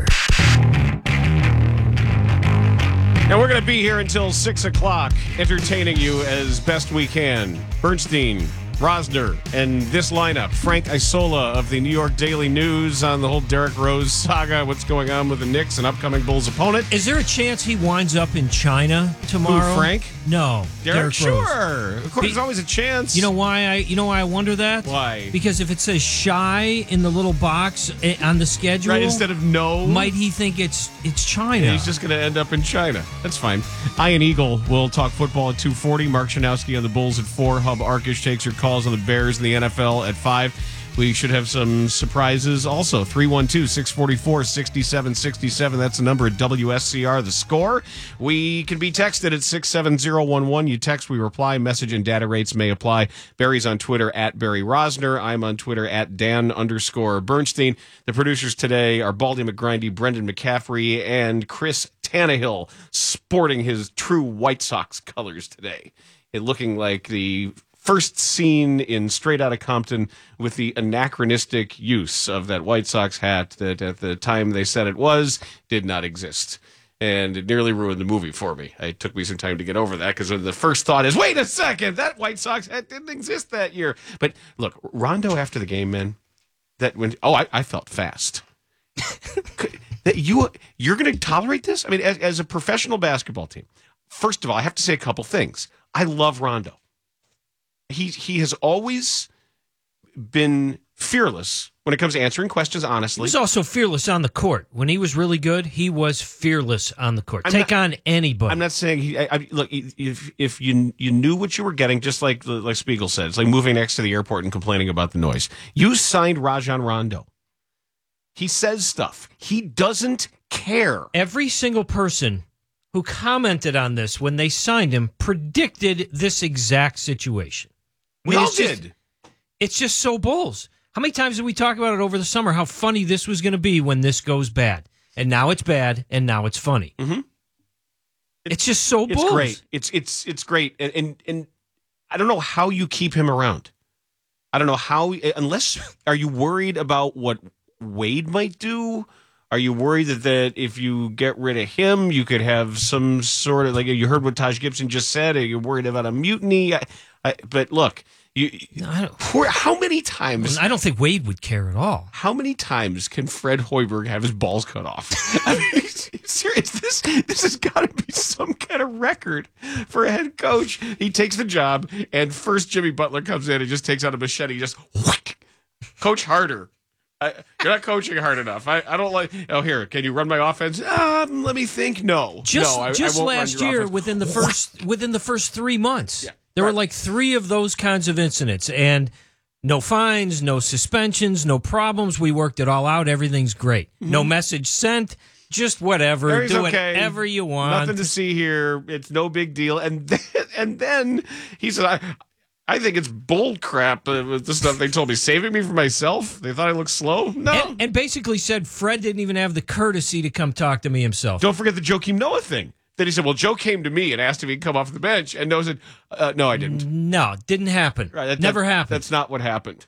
Now, we're going to be here until six o'clock, entertaining you as best we can. Bernstein, Rosner, and this lineup. Frank Isola of the New York Daily News on the whole Derrick Rose saga, what's going on with the Knicks, an upcoming Bulls opponent. Is there a chance he winds up in China tomorrow? Who, Frank? No. Derrick, Derrick sure. Rose. Of course, Be- there's always a chance. You know why I you know why I wonder that? Why? Because if it says shy in the little box on the schedule, right, instead of no, might he think it's it's China? Yeah, he's just going to end up in China. That's fine. Ian Eagle will talk football at two forty. Mark Shanowski on the Bulls at four. Hub Arkish takes your calls on the Bears and the N F L at five. We should have some surprises also. three one two, six four four, six seven six seven. That's the number at W S C R, The Score. We can be texted at six seven zero one one. You text, we reply. Message and data rates may apply. Barry's on Twitter at Barry Rosner. I'm on Twitter at Dan underscore Bernstein. The producers today are Baldy McGrindy, Brendan McCaffrey, and Chris Tannehill, sporting his true White Sox colors today. It looking like the first scene in Straight Outta Compton with the anachronistic use of that White Sox hat that at the time they said it was, did not exist. And it nearly ruined the movie for me. It took me some time to get over that because the first thought is, wait a second, that White Sox hat didn't exist that year. But look, Rondo after the game, man, that when, oh, I, I felt fast. that you, you're going to tolerate this? I mean, as, as a professional basketball team, first of all, I have to say a couple things. I love Rondo. He he has always been fearless when it comes to answering questions honestly. He was also fearless on the court. When he was really good, he was fearless on the court. I'm Take not, on anybody. I'm not saying he. I, I, look, if if you you knew what you were getting, just like like Spiegel said, it's like moving next to the airport and complaining about the noise. You signed Rajon Rondo. He says stuff. He doesn't care. Every single person who commented on this when they signed him predicted this exact situation. We all it's did. Just, it's just so Bulls. How many times did we talk about it over the summer, how funny this was going to be when this goes bad? And now it's bad, and now it's funny. Mm-hmm. It's, it's just so Bulls. It's great. It's it's it's great. And, and and I don't know how you keep him around. I don't know how, unless, are you worried about what Wade might do? Are you worried that, that if you get rid of him, you could have some sort of, like, you heard what Taj Gibson just said, are you worried about a mutiny? I, I, but look, you, no, how many times? I don't think Wade would care at all. How many times can Fred Hoiberg have his balls cut off? I mean, serious. This this has got to be some kind of record for a head coach. He takes the job, and first Jimmy Butler comes in and just takes out a machete, just whack. Coach Harder I, you're not coaching hard enough. I, I don't like. Oh, here, can you run my offense? Um, let me think. No, Just no. I, just I won't last run your year, offense. within the first within the first three months, Yeah, there right. were like three of those kinds of incidents, and no fines, no suspensions, no problems. We worked it all out. Everything's great. Mm-hmm. No message sent. Just whatever. Harry's Do okay. whatever you want. Nothing to see here. It's no big deal. And then, and then he said, I, I think it's bull crap uh, with the stuff they told me. Saving me from myself? They thought I looked slow? No. And, and basically said Fred didn't even have the courtesy to come talk to me himself. Don't forget the Joakim Noah thing. Then he said, well, Joe came to me and asked if he'd come off the bench. And Noah said, uh, no, I didn't. No, didn't happen. Right, that, Never that, happened. That's not what happened.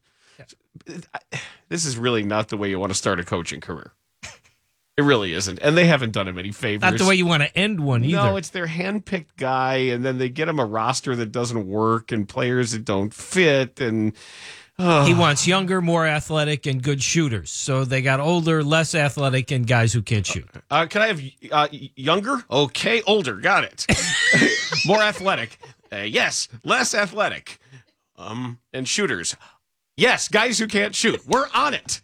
This is really not the way you want to start a coaching career. It really isn't. And they haven't done him any favors. Not the way you want to end one either. No, it's their handpicked guy, and then they get him a roster that doesn't work and players that don't fit. And oh. He wants younger, more athletic, and good shooters. So they got older, less athletic, and guys who can't shoot. Uh, can I have uh, younger? Okay, older. Got it. More athletic. Uh, yes, less athletic. Um, and shooters. Yes, guys who can't shoot. We're on it.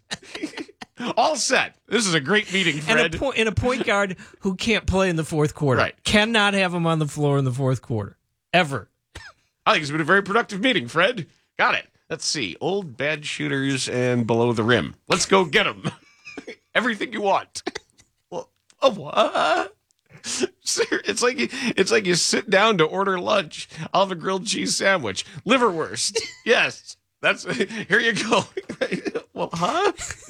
All set. This is a great meeting, Fred. And a, po- and a point guard who can't play in the fourth quarter. Right. Cannot have him on the floor in the fourth quarter. Ever. I think it's been a very productive meeting, Fred. Got it. Let's see. Old bad shooters and below the rim. Let's go get them. Everything you want. Well, oh, what? It's like it's like you sit down to order lunch. I'll have a grilled cheese sandwich, liverwurst. Yes, that's here you go. Well, huh?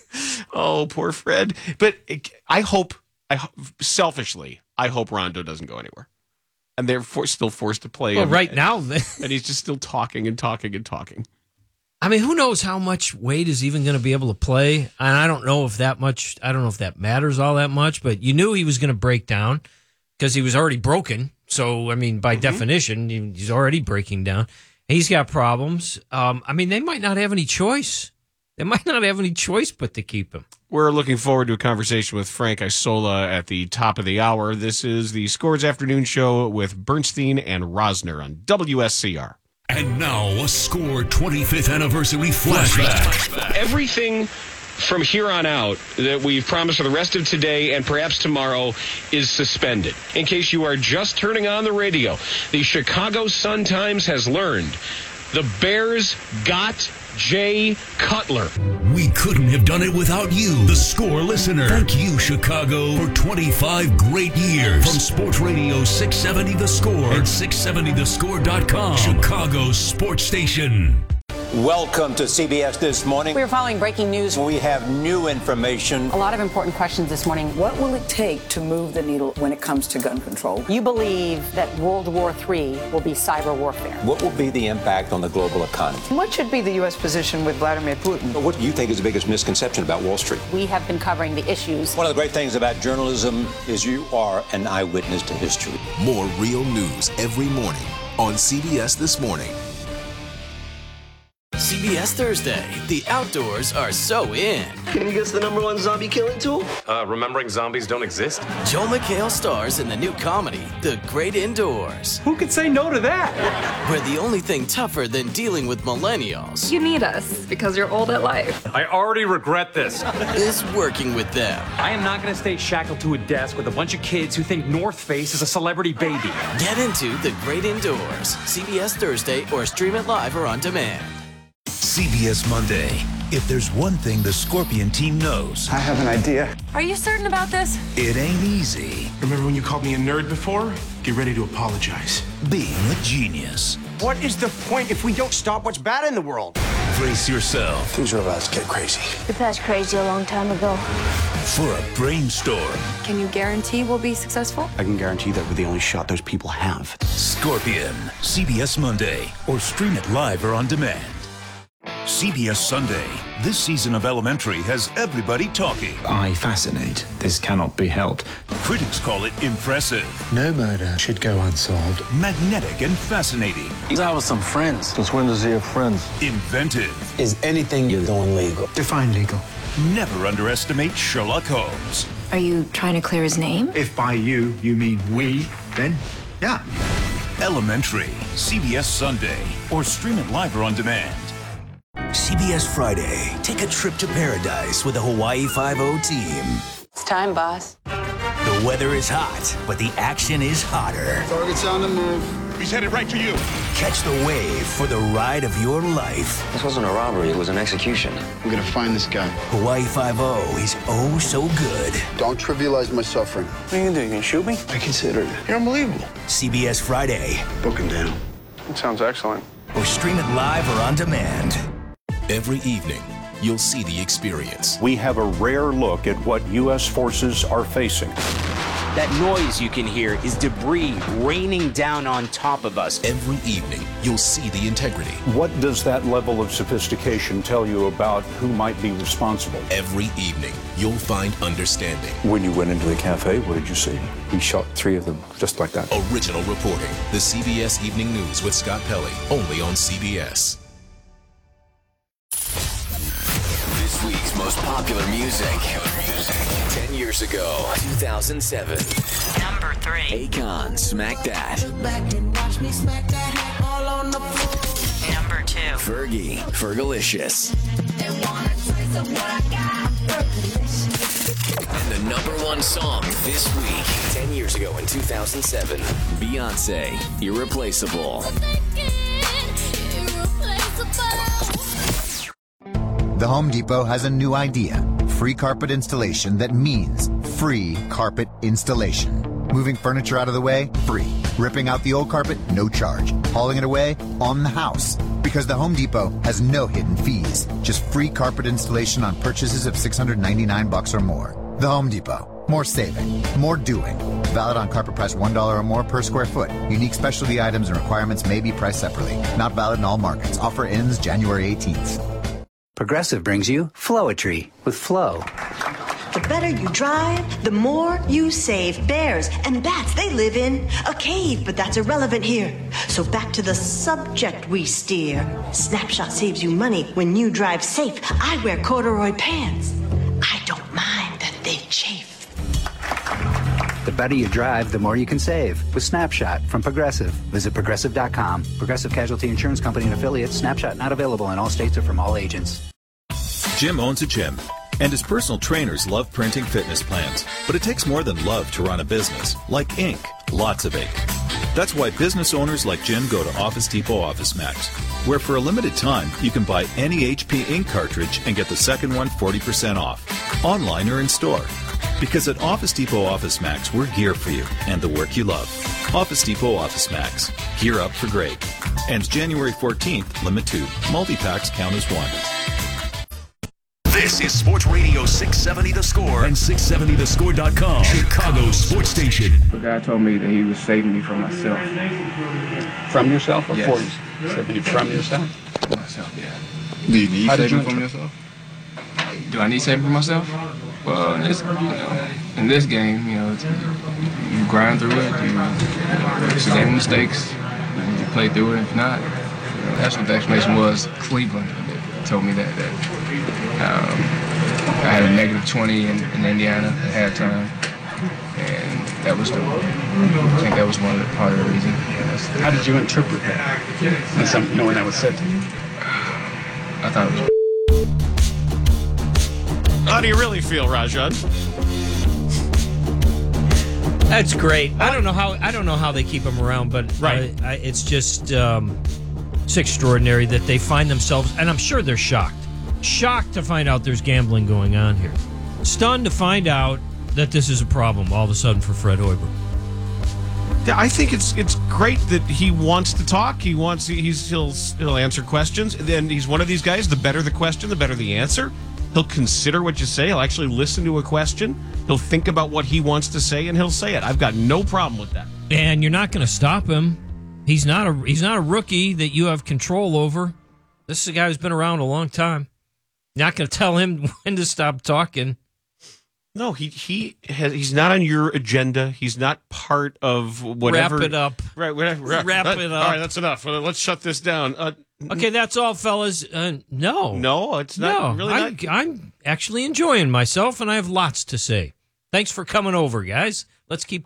Oh, poor Fred. But it, I hope, I ho- selfishly, I hope Rondo doesn't go anywhere, and they're for, still forced to play. Well, him, right and, now, and he's just still talking and talking and talking. I mean, who knows how much Wade is even going to be able to play? And I don't know if that much. I don't know if that matters all that much. But you knew he was going to break down because he was already broken. So I mean, by mm-hmm. definition, he's already breaking down. He's got problems. Um, I mean, they might not have any choice. They might not have any choice but to keep him. We're looking forward to a conversation with Frank Isola at the top of the hour. This is the Scores Afternoon Show with Bernstein and Rosner on W S C R. And now a Score twenty-fifth Anniversary Flashback. Everything from here on out that we've promised for the rest of today and perhaps tomorrow is suspended. In case you are just turning on the radio, the Chicago Sun-Times has learned the Bears got Jay Cutler. We couldn't have done it without you, the Score listener. Thank you, Chicago, for twenty-five great years. From Sports Radio six seventy The Score and six seventy the score dot com, Chicago's sports station. Welcome to C B S This Morning. We're following breaking news. We have new information. A lot of important questions this morning. What will it take to move the needle when it comes to gun control? You believe that World War Three will be cyber warfare. What will be the impact on the global economy? What should be the U S position with Vladimir Putin? What do you think is the biggest misconception about Wall Street? We have been covering the issues. One of the great things about journalism is you are an eyewitness to history. More real news every morning on C B S This Morning. C B S Thursday. The outdoors are so in. Can you guess the number one zombie killing tool? Uh, remembering zombies don't exist? Joel McHale stars in the new comedy, The Great Indoors. Who could say no to that? Where the only thing tougher than dealing with millennials. You need us because you're old at life. I already regret this. Is working with them. I am not going to stay shackled to a desk with a bunch of kids who think North Face is a celebrity baby. Get into The Great Indoors. C B S Thursday or stream it live or on demand. C B S Monday. If there's one thing the Scorpion team knows, I have an idea. Are you certain about this? It ain't easy. Remember when you called me a nerd before? Get ready to apologize. Being a genius. What is the point if we don't stop what's bad in the world? Brace yourself. Things are about to get crazy. We passed crazy a long time ago. For a brainstorm. Can you guarantee we'll be successful? I can guarantee that we're the only shot those people have. Scorpion. C B S Monday. Or stream it live or on demand. C B S Sunday. This season of Elementary has everybody talking. I fascinate. This cannot be helped. Critics call it impressive. No murder should go unsolved. Magnetic and fascinating. He's out with some friends. Since when does he have friends? Inventive. Is anything you're doing legal? Define legal. Never underestimate Sherlock Holmes. Are you trying to clear his name? If by you, you mean we, then yeah. Elementary. C B S Sunday. Or stream it live or on demand. C B S Friday. Take a trip to paradise with the Hawaii Five-O team. It's time, boss. The weather is hot, but the action is hotter. Target's on the move. He's headed right to you. Catch the wave for the ride of your life. This wasn't a robbery, it was an execution. I'm gonna find this guy. Hawaii Five-O is oh so good. Don't trivialize my suffering. What are you gonna do? You gonna shoot me? I considered it. You're unbelievable. C B S Friday. Book him down. It sounds excellent. Or stream it live or on demand. Every evening, you'll see the experience. We have a rare look at what U S forces are facing. That noise you can hear is debris raining down on top of us. Every evening, you'll see the integrity. What does that level of sophistication tell you about who might be responsible? Every evening, you'll find understanding. When you went into the cafe, what did you see? He shot three of them, just like that. Original reporting. The C B S Evening News with Scott Pelley, only on C B S. This week's most popular music. Ten years ago, two thousand seven. Number three. Akon, Smack That. Number two. Fergie, Fergalicious. And the number one song this week, ten years ago in two thousand seven, Beyonce, Irreplaceable. The Home Depot has a new idea. Free carpet installation that means free carpet installation. Moving furniture out of the way? Free. Ripping out the old carpet? No charge. Hauling it away? On the house. Because the Home Depot has no hidden fees. Just free carpet installation on purchases of six hundred ninety-nine bucks or more. The Home Depot. More saving. More doing. Valid on carpet price one dollar or more per square foot. Unique specialty items and requirements may be priced separately. Not valid in all markets. Offer ends January eighteenth. Progressive brings you Flowetry with Flow. The better you drive, the more you save. Bears and bats, they live in a cave, but that's irrelevant here. So back to the subject we steer. Snapshot saves you money when you drive safe. I wear corduroy pants. I don't mind that they chafe. The better you drive, the more you can save with Snapshot from Progressive. Visit progressive dot com. Progressive Casualty Insurance Company and affiliates. Snapshot not available in all states or from all agents. Jim owns a gym, and his personal trainers love printing fitness plans. But it takes more than love to run a business, like ink, lots of ink. That's why business owners like Jim go to Office Depot Office Max, where for a limited time you can buy any H P ink cartridge and get the second one forty percent off, online or in store. Because at Office Depot Office Max, we're here for you and the work you love. Office Depot Office Max. Gear up for great. Ends January fourteenth, limit two. Multi-packs count as one. This is Sports Radio six seventy The Score and six seventy the score dot com, Chicago's sports station. The guy told me that he was saving me from myself. From yourself or Yes. for you? Saving you from yourself? For myself, yeah. Do you need How did saving you- from yourself? Do I need saving for myself? Well, in this, you know, in this game, you know, it's, you grind through it. You, if there's any mistakes, you play through it. If not, you know, that's what the explanation was. Cleveland told me that that um, I had a negative twenty in, in Indiana at halftime, and that was the. I think that was one of the part of the reason. How did you interpret that? And some, knowing that was said to you? I thought it was. How do you really feel, Rajan? That's great. I don't know how I don't know how they keep him around, but Right. I, I, it's just um, it's extraordinary that they find themselves, and I'm sure they're shocked, shocked to find out there's gambling going on here, stunned to find out that this is a problem all of a sudden for Fred Hoiberg. Yeah, I think it's it's great that he wants to talk. He wants he's he'll he'll answer questions. And then he's one of these guys. The better the question, the better the answer. He'll consider what you say. He'll actually listen to a question. He'll think about what he wants to say, and he'll say it. I've got no problem with that. And you're not going to stop him. He's not a he's not a rookie that you have control over. This is a guy who's been around a long time. You're not going to tell him when to stop talking. No, he he has. He's not on your agenda. He's not part of whatever. Wrap it up. Right. Whatever. Wrap, Wrap that- it up. All right, that's enough. Well, let's shut this down. Uh, Okay, that's all, fellas. Uh, no. No, it's not no, really I'm, not- I'm actually enjoying myself, and I have lots to say. Thanks for coming over, guys. Let's keep going.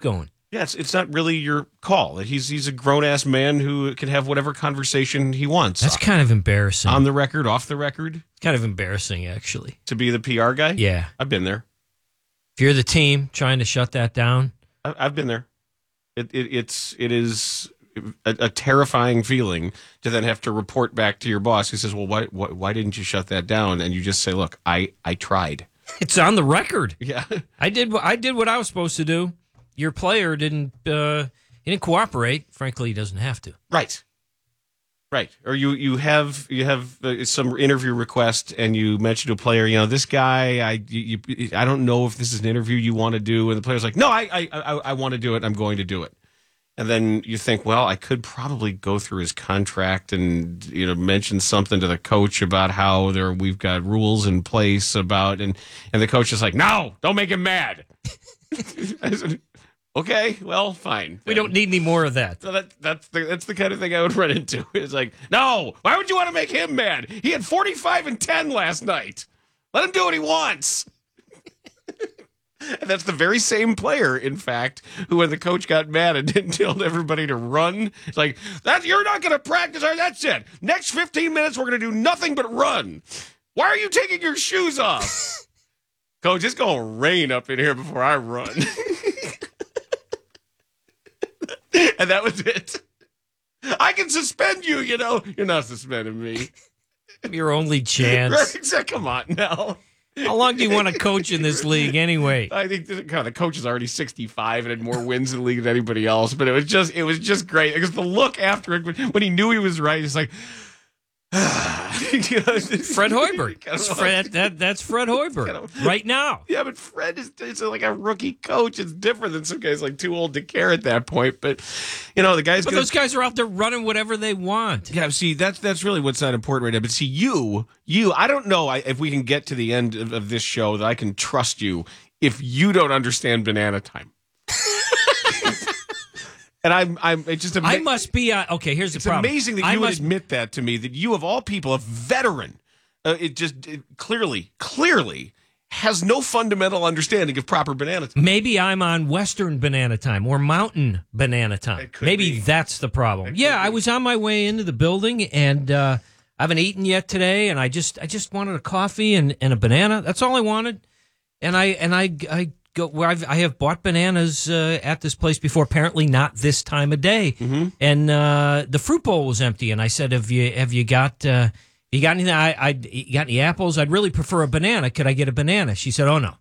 Yeah, it's, it's not really your call. He's he's a grown-ass man who can have whatever conversation he wants. That's kind of embarrassing. On the record, off the record. Kind of embarrassing, actually. To be the P R guy? Yeah. I've been there. If you're the team trying to shut that down. I, I've been there. It, it it's it is a, a terrifying feeling to then have to report back to your boss who says, well, why, why why didn't you shut that down? And you just say, look, I, I tried. It's on the record. Yeah. I did I did what I was supposed to do. Your player didn't uh, he didn't cooperate. Frankly, he doesn't have to. Right. Right. Or you, you have you have uh, some interview request and you mention to a player, you know, this guy, I you, you, I don't know if this is an interview you want to do. And the player's like, no, I I, I, I want to do it. I'm going to do it. And then you think, well, I could probably go through his contract and, you know, mention something to the coach about how there we've got rules in place about, and, and the coach is like, no, don't make him mad. I said, okay, well, fine. We don't need any more of that. So that, that's, the, that's the kind of thing I would run into. It's like, no, why would you want to make him mad? He had forty-five and ten last night. Let him do what he wants. And that's the very same player, in fact, who, when the coach got mad and didn't tell everybody to run, it's like, that you're not going to practice. Or that's it. Next fifteen minutes, we're going to do nothing but run. Why are you taking your shoes off? Coach, it's going to rain up in here before I run. And that was it. I can suspend you, you know. You're not suspending me. Your only chance. Right, come on now. How long do you want to coach in this league anyway? I think the, God, the coach is already sixty-five and had more wins in the league than anybody else. But it was just it was just great because the look after it, when he knew he was right, he's like, you know, Fred Hoiberg. That's Fred, that, that's Fred Hoiberg kind of, right now. Yeah, but Fred is, is like a rookie coach. It's different than some guys like too old to care at that point. But, you know, the guys. But gonna, those guys are out there running whatever they want. Yeah, see, that's that's really what's not important right now. But see, you, you, I don't know if we can get to the end of, of this show that I can trust you if you don't understand banana time. And I'm, I'm it's just. Ama- I must be. Uh, okay, here's the it's problem. It's amazing that I you must- would admit that to me. That you, of all people, a veteran, uh, it just it clearly, clearly has no fundamental understanding of proper banana time. Maybe I'm on Western banana time or Mountain banana time. Maybe be. that's the problem. Yeah, I was on my way into the building and uh, I haven't eaten yet today, and I just, I just wanted a coffee and, and a banana. That's all I wanted. And I, and I, I. Go where I've, I have bought bananas uh, at this place before. Apparently, not this time of day. Mm-hmm. And uh, the fruit bowl was empty. And I said, "Have you have you got uh, you got anything? I, I you got any apples? I'd really prefer a banana. Could I get a banana?" She said, "Oh no,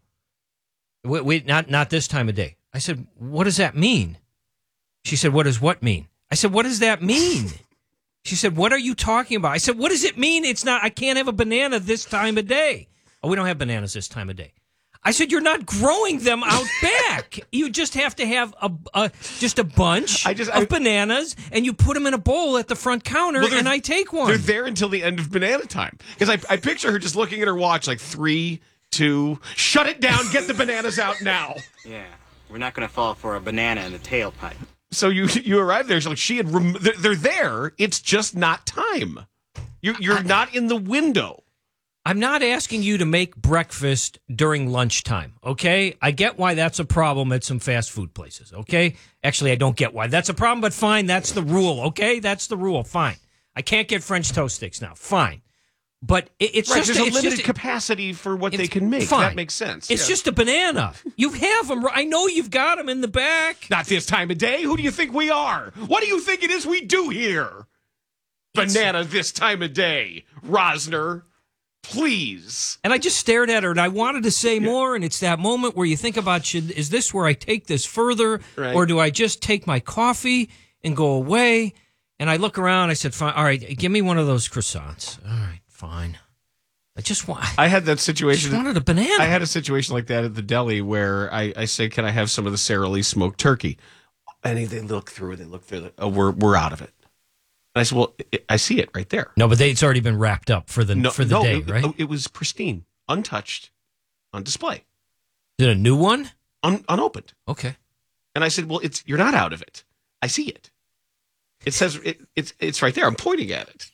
wait, wait, not not this time of day." I said, "What does that mean?" She said, "What does what mean?" I said, "What does that mean?" She said, "What are you talking about?" I said, "What does it mean? It's not. I can't have a banana this time of day." Oh, we don't have bananas this time of day. I said, you're not growing them out back. You just have to have a, a just a bunch I just, of I, bananas, and you put them in a bowl at the front counter, well, and I take one. They're there until the end of banana time. Because I, I picture her just looking at her watch like three, two, shut it down, get the bananas out now. Yeah, we're not going to fall for a banana in the tailpipe. So you you arrive there, so like she had, rem- they're, they're there, it's just not time. You, you're I, not in the window. I'm not asking you to make breakfast during lunchtime, okay? I get why that's a problem at some fast food places, okay? Actually, I don't get why that's a problem, but fine, that's the rule, okay? That's the rule, fine. I can't get French toast sticks now, fine. But it, it's right, just there's a, a it's limited just, capacity for what they can make. Fine. That makes sense. It's yeah. just a banana. You have them. I know you've got them in the back. Not this time of day. Who do you think we are? What do you think it is we do here? It's, banana this time of day, Rosner. Please. And I just stared at her, and I wanted to say more, and it's that moment where you think about, should, is this where I take this further, right. or do I just take my coffee and go away? And I look around, I said, fine, all right, give me one of those croissants. All right, fine. I just want. I had that situation. I just wanted a banana. I had a situation like that at the deli where I, I say, can I have some of the Sara Lee smoked turkey? And they, they look through it, they look through it. Oh, we're, we're out of it. And I said, well, it, I see it right there. No, but they, it's already been wrapped up for the no, for the no, day, it, right? It was pristine, untouched, on display. Is it a new one? Un, unopened. Okay. And I said, well, it's you're not out of it. I see it. It says it, it's it's right there. I'm pointing at it.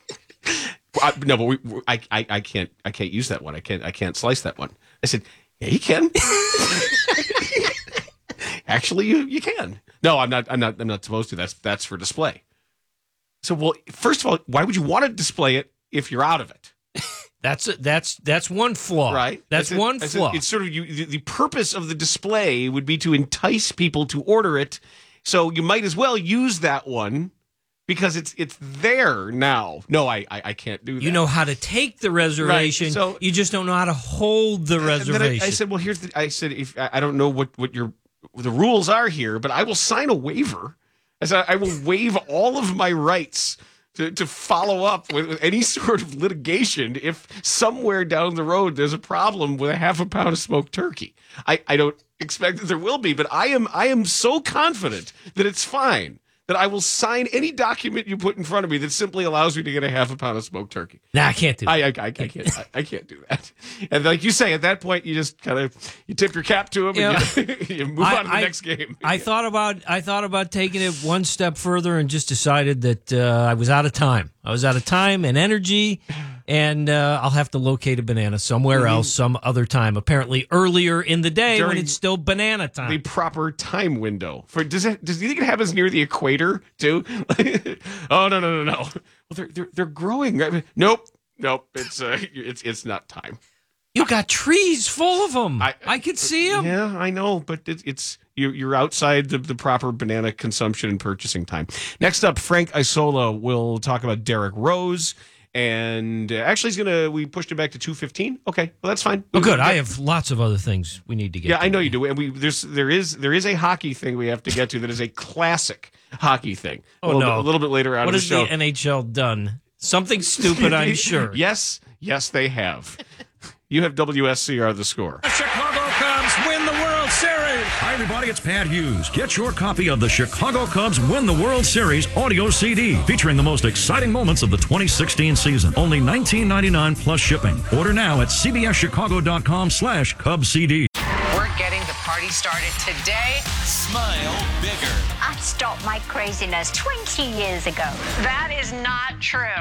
I, no, but we, I, I I can't I can't use that one. I can't I can't slice that one. I said, yeah, you can. actually, you you can. No, I'm not. I'm not. I'm not supposed to. That's that's for display. So, well, first of all, why would you want to display it if you're out of it? That's a, that's that's one flaw. Right. That's I said- one I said flaw. It's sort of you. The, the purpose of the display would be to entice people to order it. So you might as well use that one because it's it's there now. No, I I, I can't do that. You know how to take the reservation. Right, so- you just don't know how to hold the And then I- reservation. I, said, well, here's the. I said, if I I don't know what what your the rules are here, but I will sign a waiver. I said, I will waive all of my rights to, to follow up with, with any sort of litigation if somewhere down the road there's a problem with a half a pound of smoked turkey. I, I don't expect that there will be, but I am I am so confident that it's fine that I will sign any document you put in front of me that simply allows me to get a half a pound of smoked turkey. Nah, I can't do that. I, I, I, I can't. I, I can't do that. And like you say, at that point, you just kind of you tip your cap to him Yeah. and you, you move I- on to the I- next game. I thought about I thought about taking it one step further and just decided that uh, I was out of time. I was out of time and energy, and uh, I'll have to locate a banana somewhere Mhm. else some other time. Apparently earlier in the day when During it's still banana time. The proper time window for does it? Does do you think it happens near the equator too? Oh no no no no! Well, they're they're they're growing. I mean, nope nope. It's uh, it's it's not time. You got trees full of them. I, I could see them. Yeah, I know, but it's, it's you're, you're outside the, the proper banana consumption and purchasing time. Next up, Frank Isola will talk about Derek Rose, and uh, actually, he's gonna. We pushed it back to two fifteen. Okay, well that's fine. Oh, good. I have lots of other things we need to get Yeah, to. I know you do. And we there's there is there is a hockey thing we have to get to that is a classic hockey thing. Oh, a little no. bit, a little bit later on What in the has show. the N H L done? Something stupid, I'm sure. Yes, yes, they have. You have W S C R the score. Chicago Cubs win the World Series. Hi, everybody. It's Pat Hughes. Get your copy of the Chicago Cubs Win the World Series audio C D featuring the most exciting moments of the twenty sixteen season. Only nineteen ninety-nine plus shipping. Order now at cbschicago.com slash Cubs CD. We're getting the party started today. Smile bigger. I stopped my craziness twenty years ago. That is not true.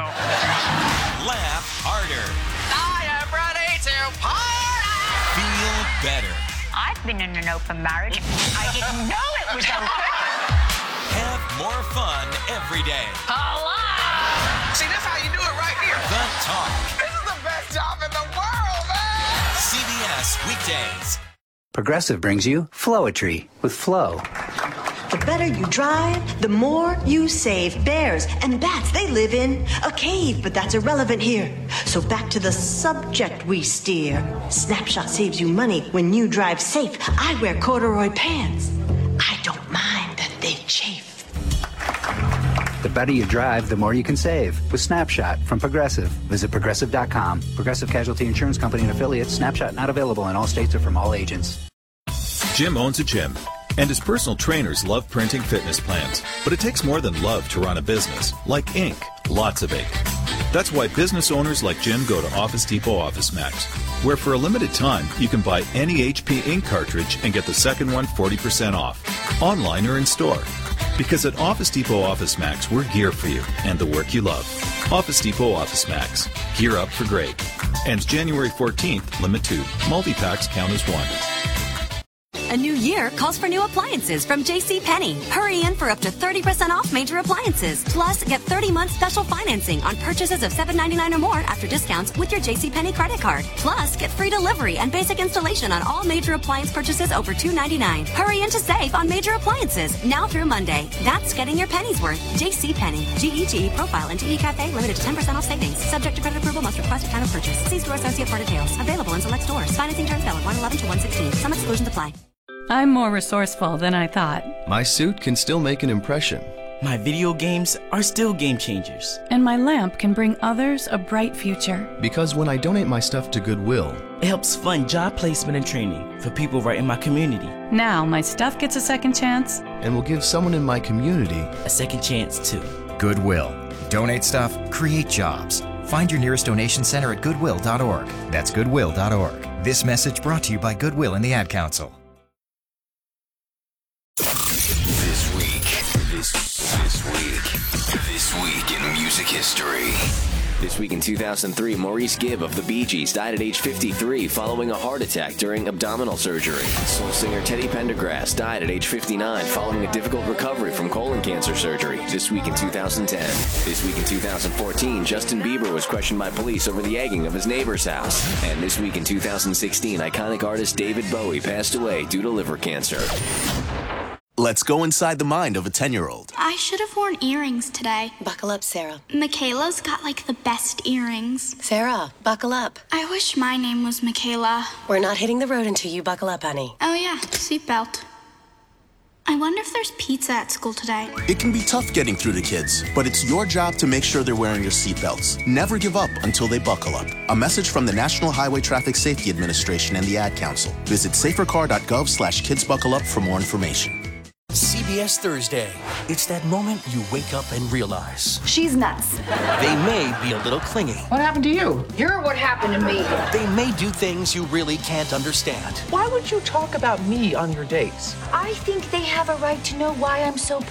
Laugh harder. I am ready to party. Feel better. I've been in an open marriage. I didn't know it was open. Have more fun every day. Hello. See, that's how you do it right here. The Talk. This is the best job in the world, man. C B S Weekdays. Progressive brings you Flowetry with Flow. The better you drive, the more you save. Bears and bats, they live in a cave, but that's irrelevant here. So back to the subject we steer. Snapshot saves you money when you drive safe. I wear corduroy pants. I don't mind that they chafe. The better you drive, the more you can save with Snapshot from Progressive. Visit progressive dot com. Progressive Casualty Insurance Company and affiliates. Snapshot not available in all states or from all agents. Jim owns a gym, and his personal trainers love printing fitness plans. But it takes more than love to run a business, like ink, lots of ink. That's why business owners like Jim go to Office Depot Office Max, where for a limited time you can buy any H P ink cartridge and get the second one forty percent off, online or in store. Because at Office Depot Office Max, we're gear for you and the work you love. Office Depot Office Max. Gear up for great. Ends January fourteenth, limit two. Multi-packs count as one. A new year calls for new appliances from JCPenney. Hurry in for up to thirty percent off major appliances. Plus, get thirty month special financing on purchases of seven ninety-nine or more after discounts with your JCPenney credit card. Plus, get free delivery and basic installation on all major appliance purchases over two ninety-nine. Hurry in to save on major appliances now through Monday. That's getting your pennies worth. JCPenney. G E G E profile and T E Cafe limited to ten percent off savings. Subject to credit approval, must request at time of purchase. See store associate for details. Available in select stores. Financing terms valid one eleven to one sixteen. Some exclusions apply. I'm more resourceful than I thought. My suit can still make an impression. My video games are still game changers. And my lamp can bring others a bright future. Because when I donate my stuff to Goodwill, it helps fund job placement and training for people right in my community. Now my stuff gets a second chance. And will give someone in my community a second chance too. Goodwill. Donate stuff, create jobs. Find your nearest donation center at goodwill dot org. That's goodwill dot org. This message brought to you by Goodwill and the Ad Council. This week, this, this week, this week in music history. This week in two thousand three, Maurice Gibb of the Bee Gees died at age fifty-three following a heart attack during abdominal surgery. Soul singer Teddy Pendergrass died at age fifty-nine following a difficult recovery from colon cancer surgery. This week in two thousand ten. This week in two thousand fourteen, Justin Bieber was questioned by police over the egging of his neighbor's house. And this week in two thousand sixteen, iconic artist David Bowie passed away due to liver cancer. Let's go inside the mind of a ten-year-old. I should have worn earrings today. Buckle up, Sarah. Michaela's got like the best earrings. Sarah, buckle up. I wish my name was Michaela. We're not hitting the road until you buckle up, honey. Oh yeah, seatbelt. I wonder if there's pizza at school today. It can be tough getting through to kids, but it's your job to make sure they're wearing your seatbelts. Never give up until they buckle up. A message from the National Highway Traffic Safety Administration and the Ad Council. Visit safercar.gov slash kidsbuckleup for more information. C B S Thursday. It's that moment you wake up and realize she's nuts. They may be a little clingy. What happened to you? You're what happened to me. They may do things you really can't understand. Why would you talk about me on your dates? I think they have a right to know why I'm so